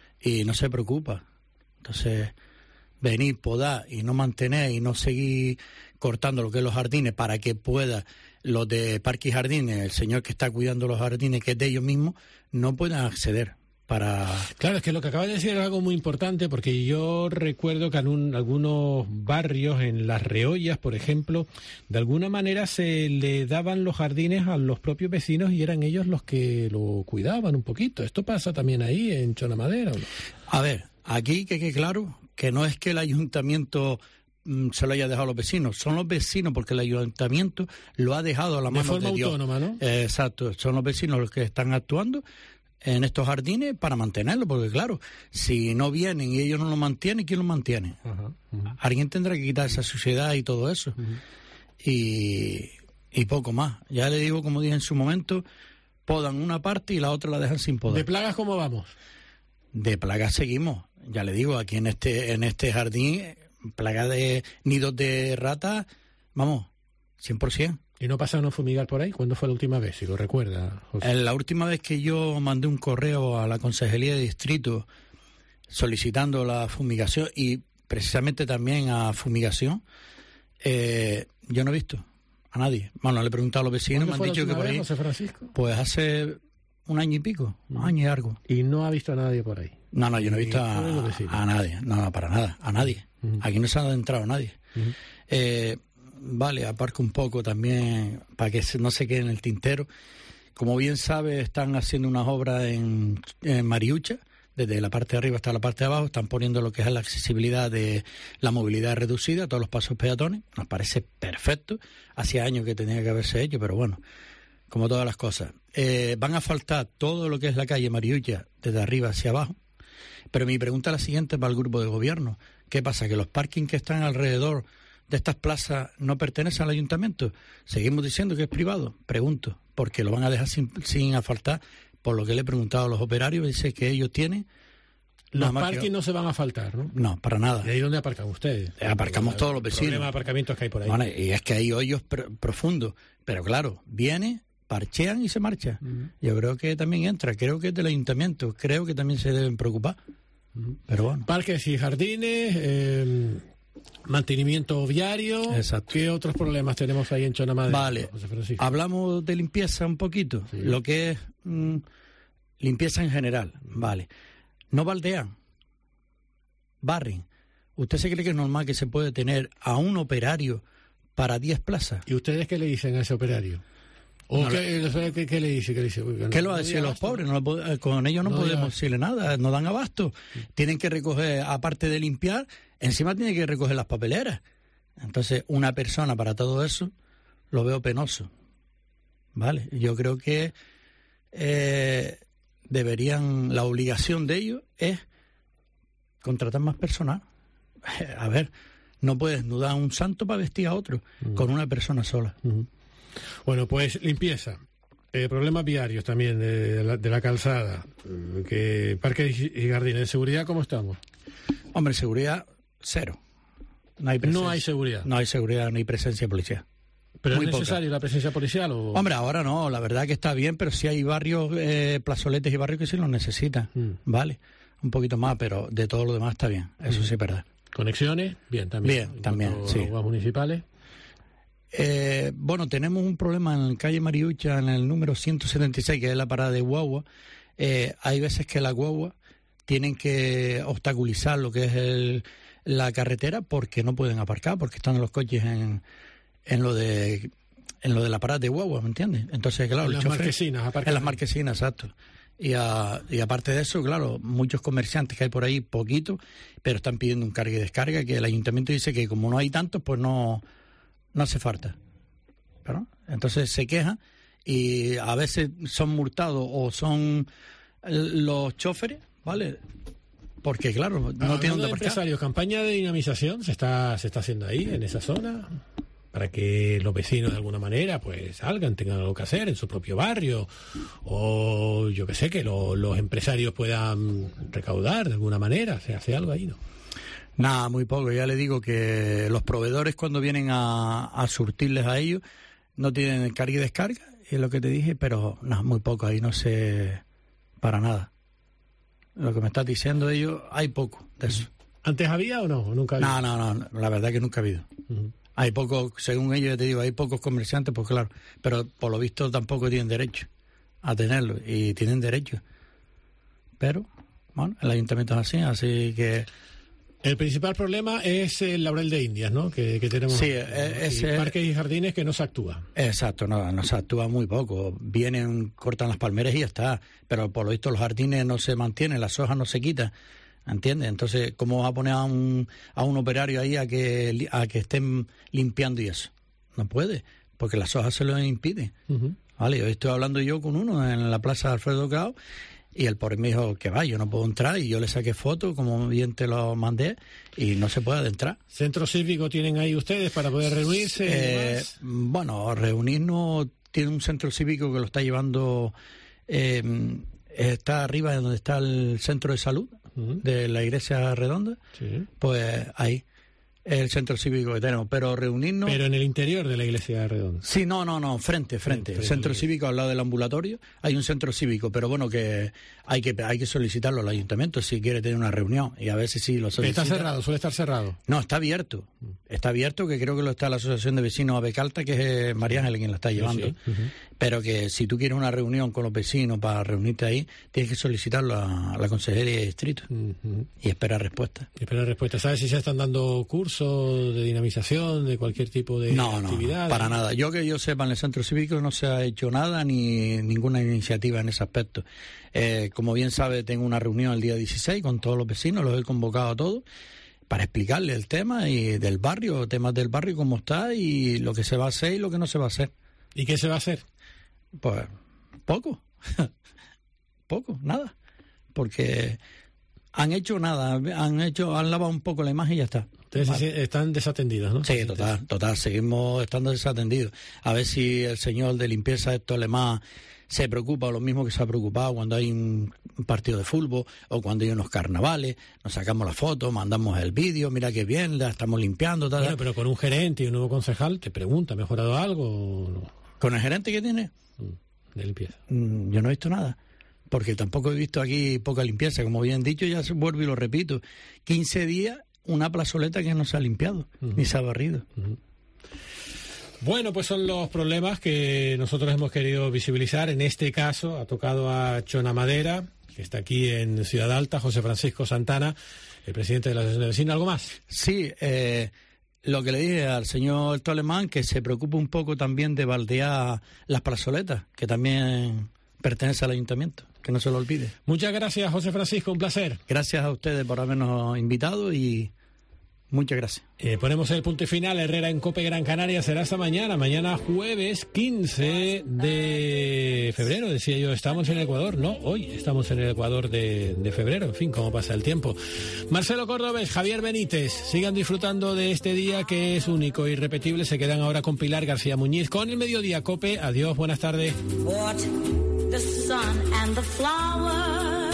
y no se preocupa. Entonces, venir, podar y no mantener y no seguir cortando lo que es los jardines para que pueda los de parques y jardines, el señor que está cuidando los jardines, que es de ellos mismos, no puedan acceder. Claro, es que lo que acabas de decir es algo muy importante, porque yo recuerdo que en algunos barrios, en Las Reollas, por ejemplo, de alguna manera se le daban los jardines a los propios vecinos y eran ellos los que lo cuidaban un poquito. ¿Esto pasa también ahí en Chona Madera o no? A ver, aquí que quede claro que no es que el ayuntamiento se lo haya dejado a los vecinos, son los vecinos porque el ayuntamiento lo ha dejado a la mano de Dios. De forma autónoma, ¿no? Exacto, son los vecinos los que están actuando en estos jardines para mantenerlo, porque claro, si no vienen y ellos no lo mantienen, ¿quién lo mantiene? Alguien tendrá que quitar esa suciedad y todo eso. Y poco más. Ya le digo, como dije en su momento, podan una parte y la otra la dejan sin podar. ¿De plagas cómo vamos? De plagas seguimos. Ya le digo, aquí en este jardín, plagas de nidos de ratas, vamos, 100%. ¿Y no pasaron a fumigar por ahí? ¿Cuándo fue la última vez, si lo recuerda, José? La última vez que yo mandé un correo a la Concejalía de Distrito solicitando la fumigación y precisamente también a fumigación, yo no he visto a nadie. Bueno, le he preguntado a los vecinos, me han dicho que por ahí... José Francisco? Pues hace un año y pico, un año y algo. ¿Y no ha visto a nadie por ahí? No, yo no he visto a nadie, no, para nada, a nadie. Aquí no se ha adentrado nadie. Vale, aparco un poco también para que no se quede en el tintero. Como bien sabe, están haciendo unas obras en Mariucha, desde la parte de arriba hasta la parte de abajo, están poniendo lo que es la accesibilidad de la movilidad reducida, todos los pasos peatones. Nos parece perfecto, hacía años que tenía que haberse hecho, pero bueno, como todas las cosas. Van a faltar todo lo que es la calle Mariucha, desde arriba hacia abajo, pero mi pregunta es la siguiente para el grupo de gobierno. ¿Qué pasa? ¿Que los parkings que están alrededor de estas plazas no pertenecen al ayuntamiento? ¿Seguimos diciendo que es privado? Pregunto, porque lo van a dejar sin asfaltar. Por lo que le he preguntado a los operarios, dice que ellos tienen... Los parkings no se van a asfaltar, ¿no? No, para nada. ¿Y ahí dónde aparcan ustedes? Aparcamos todos los vecinos. Problema de aparcamientos que hay por ahí. Bueno, y es que hay hoyos profundos. Pero claro, viene, parchean y se marcha. Yo creo que también entra. Creo que es del ayuntamiento. Creo que también se deben preocupar. Pero bueno. Parques y jardines... mantenimiento viario. Exacto. ¿Qué otros problemas tenemos ahí en Chona Madera? Vale, hablamos de limpieza un poquito, sí. Lo que es limpieza en general, vale. No baldean, barren. ¿Usted se cree que es normal que se puede tener a un operario para 10 plazas? ¿Y ustedes qué le dicen a ese operario? ¿O qué le dice? ¿Qué lo va a decir a los pobres? Con ellos no podemos decirle nada, no dan abasto. Tienen que recoger, aparte de limpiar, encima tienen que recoger las papeleras. Entonces, una persona para todo eso lo veo penoso. ¿Vale? Yo creo que la obligación de ellos es contratar más personal. A ver, no puedes desnudar a un santo para vestir a otro con una persona sola. Bueno, pues limpieza. Problemas viarios también de la calzada. Parques y jardines. ¿En seguridad cómo estamos? Hombre, seguridad, cero. No hay seguridad. No hay seguridad, no hay presencia policial. ¿Pero muy es necesario poca. La presencia policial? ¿O? Hombre, ahora no, la verdad que está bien, pero sí hay barrios, plazoletes y barrios que sí lo necesitan, ¿vale? Un poquito más, pero de todo lo demás está bien, eso sí es verdad. ¿Conexiones? Bien, también. Bien, también, sí. ¿Aguas municipales? Bueno, tenemos un problema en la calle Mariucha, en el número 176, que es la parada de guagua. Hay veces que las guaguas tienen que obstaculizar lo que es la carretera porque no pueden aparcar, porque están los coches en lo de la parada de guagua, ¿me entiendes? Entonces, claro, en las marquesinas, aparte. En las marquesinas, exacto. Y aparte de eso, claro, muchos comerciantes que hay por ahí, poquitos, pero están pidiendo un carga y descarga, que el ayuntamiento dice que como no hay tantos, pues no hace falta. ¿Pero? Entonces se quejan y a veces son multados o son los choferes, ¿vale? Porque, claro, no tienen dónde aparcar. Empresarios, campaña de dinamización se está haciendo ahí, en esa zona, para que los vecinos de alguna manera pues salgan, tengan algo que hacer en su propio barrio, o yo que sé, que los empresarios puedan recaudar de alguna manera. ¿Se hace algo ahí, no? Nada, muy poco. Ya le digo que los proveedores, cuando vienen a surtirles a ellos, no tienen carga y descarga, es lo que te dije, pero nada, muy poco. Ahí no sé para nada. Lo que me estás diciendo ellos, hay poco de eso. ¿Antes había o no? ¿O nunca había? No, la verdad que nunca ha habido. Hay pocos, según ellos, ya te digo, hay pocos comerciantes, pues claro, pero por lo visto tampoco tienen derecho a tenerlo, y tienen derecho. Pero, bueno, el ayuntamiento es así que... El principal problema es el Laurel de Indias, ¿no? Que tenemos. Sí, parques y jardines que no se actúa. Exacto, no se actúa muy poco. Vienen, cortan las palmeras y ya está. Pero por lo visto los jardines no se mantienen, las hojas no se quitan, ¿entiendes? Entonces, ¿cómo va a poner a un operario ahí a que estén limpiando y eso? No puede, porque las hojas se lo impiden. Vale, hoy estoy hablando yo con uno en la plaza de Alfredo Cao, y el pobre me dijo que yo no puedo entrar, y yo le saqué fotos, como bien te lo mandé, y no se puede adentrar. ¿Centro cívico tienen ahí ustedes para poder reunirse? Bueno, reunirnos, tiene un centro cívico que lo está llevando, está arriba de donde está el centro de salud de la Iglesia Redonda, pues ahí. El centro cívico que tenemos, pero reunirnos... Pero en el interior de la Iglesia Redonda. Sí, no, frente. El centro cívico al lado del ambulatorio, hay un centro cívico, pero bueno, que hay que solicitarlo al ayuntamiento si quiere tener una reunión, y a veces sí lo solicita. ¿Está cerrado? ¿Suele estar cerrado? No, está abierto. Está abierto, que creo que lo está la Asociación de Vecinos Abecalta, que es María Ángel quien la está llevando. Sí. Pero que si tú quieres una reunión con los vecinos para reunirte ahí, tienes que solicitarlo a la Consejería de Distrito y esperar respuesta. ¿Sabes si se están dando cursos de dinamización, de cualquier tipo de actividad? No, para nada. Que yo sepa, en el centro cívico no se ha hecho nada, ni ninguna iniciativa en ese aspecto. Como bien sabe, tengo una reunión el día 16 con todos los vecinos, los he convocado a todos para explicarles el tema y del barrio, temas del barrio, cómo está, y lo que se va a hacer y lo que no se va a hacer. ¿Y qué se va a hacer? Pues poco, nada, porque han hecho nada, han lavado un poco la imagen y ya está. Entonces están desatendidos, ¿no? Sí, total, seguimos estando desatendidos. A ver si el señor de limpieza, Héctor Alemán, se preocupa lo mismo que se ha preocupado cuando hay un partido de fútbol o cuando hay unos carnavales, nos sacamos la foto, mandamos el vídeo, mira qué bien, la estamos limpiando. Bueno, pero con un gerente y un nuevo concejal te pregunta, ¿ha mejorado algo o no? ¿Con el gerente que tiene? De limpieza. Yo no he visto nada, porque tampoco he visto aquí poca limpieza. Como bien dicho, ya vuelvo y lo repito, 15 días una plazoleta que no se ha limpiado, ni se ha barrido. Bueno, pues son los problemas que nosotros hemos querido visibilizar. En este caso ha tocado a Chona Madera, que está aquí en Ciudad Alta, José Francisco Santana, el presidente de la Asociación de Vecinos. ¿Algo más? Sí, Lo que le dije al señor Tolemán, que se preocupe un poco también de baldear las plazoletas, que también pertenece al ayuntamiento, que no se lo olvide. Muchas gracias, José Francisco, un placer. Gracias a ustedes por habernos invitado y muchas gracias. Ponemos el punto y final. Herrera en COPE Gran Canaria será hasta mañana jueves 15 de febrero. Decía yo, estamos en el Ecuador, ¿no? Hoy estamos en el Ecuador de febrero. En fin, cómo pasa el tiempo. Marcelo Cordobés, Javier Benítez, sigan disfrutando de este día que es único e irrepetible. Se quedan ahora con Pilar García Muñiz con el Mediodía COPE. Adiós, buenas tardes. The sun and the flowers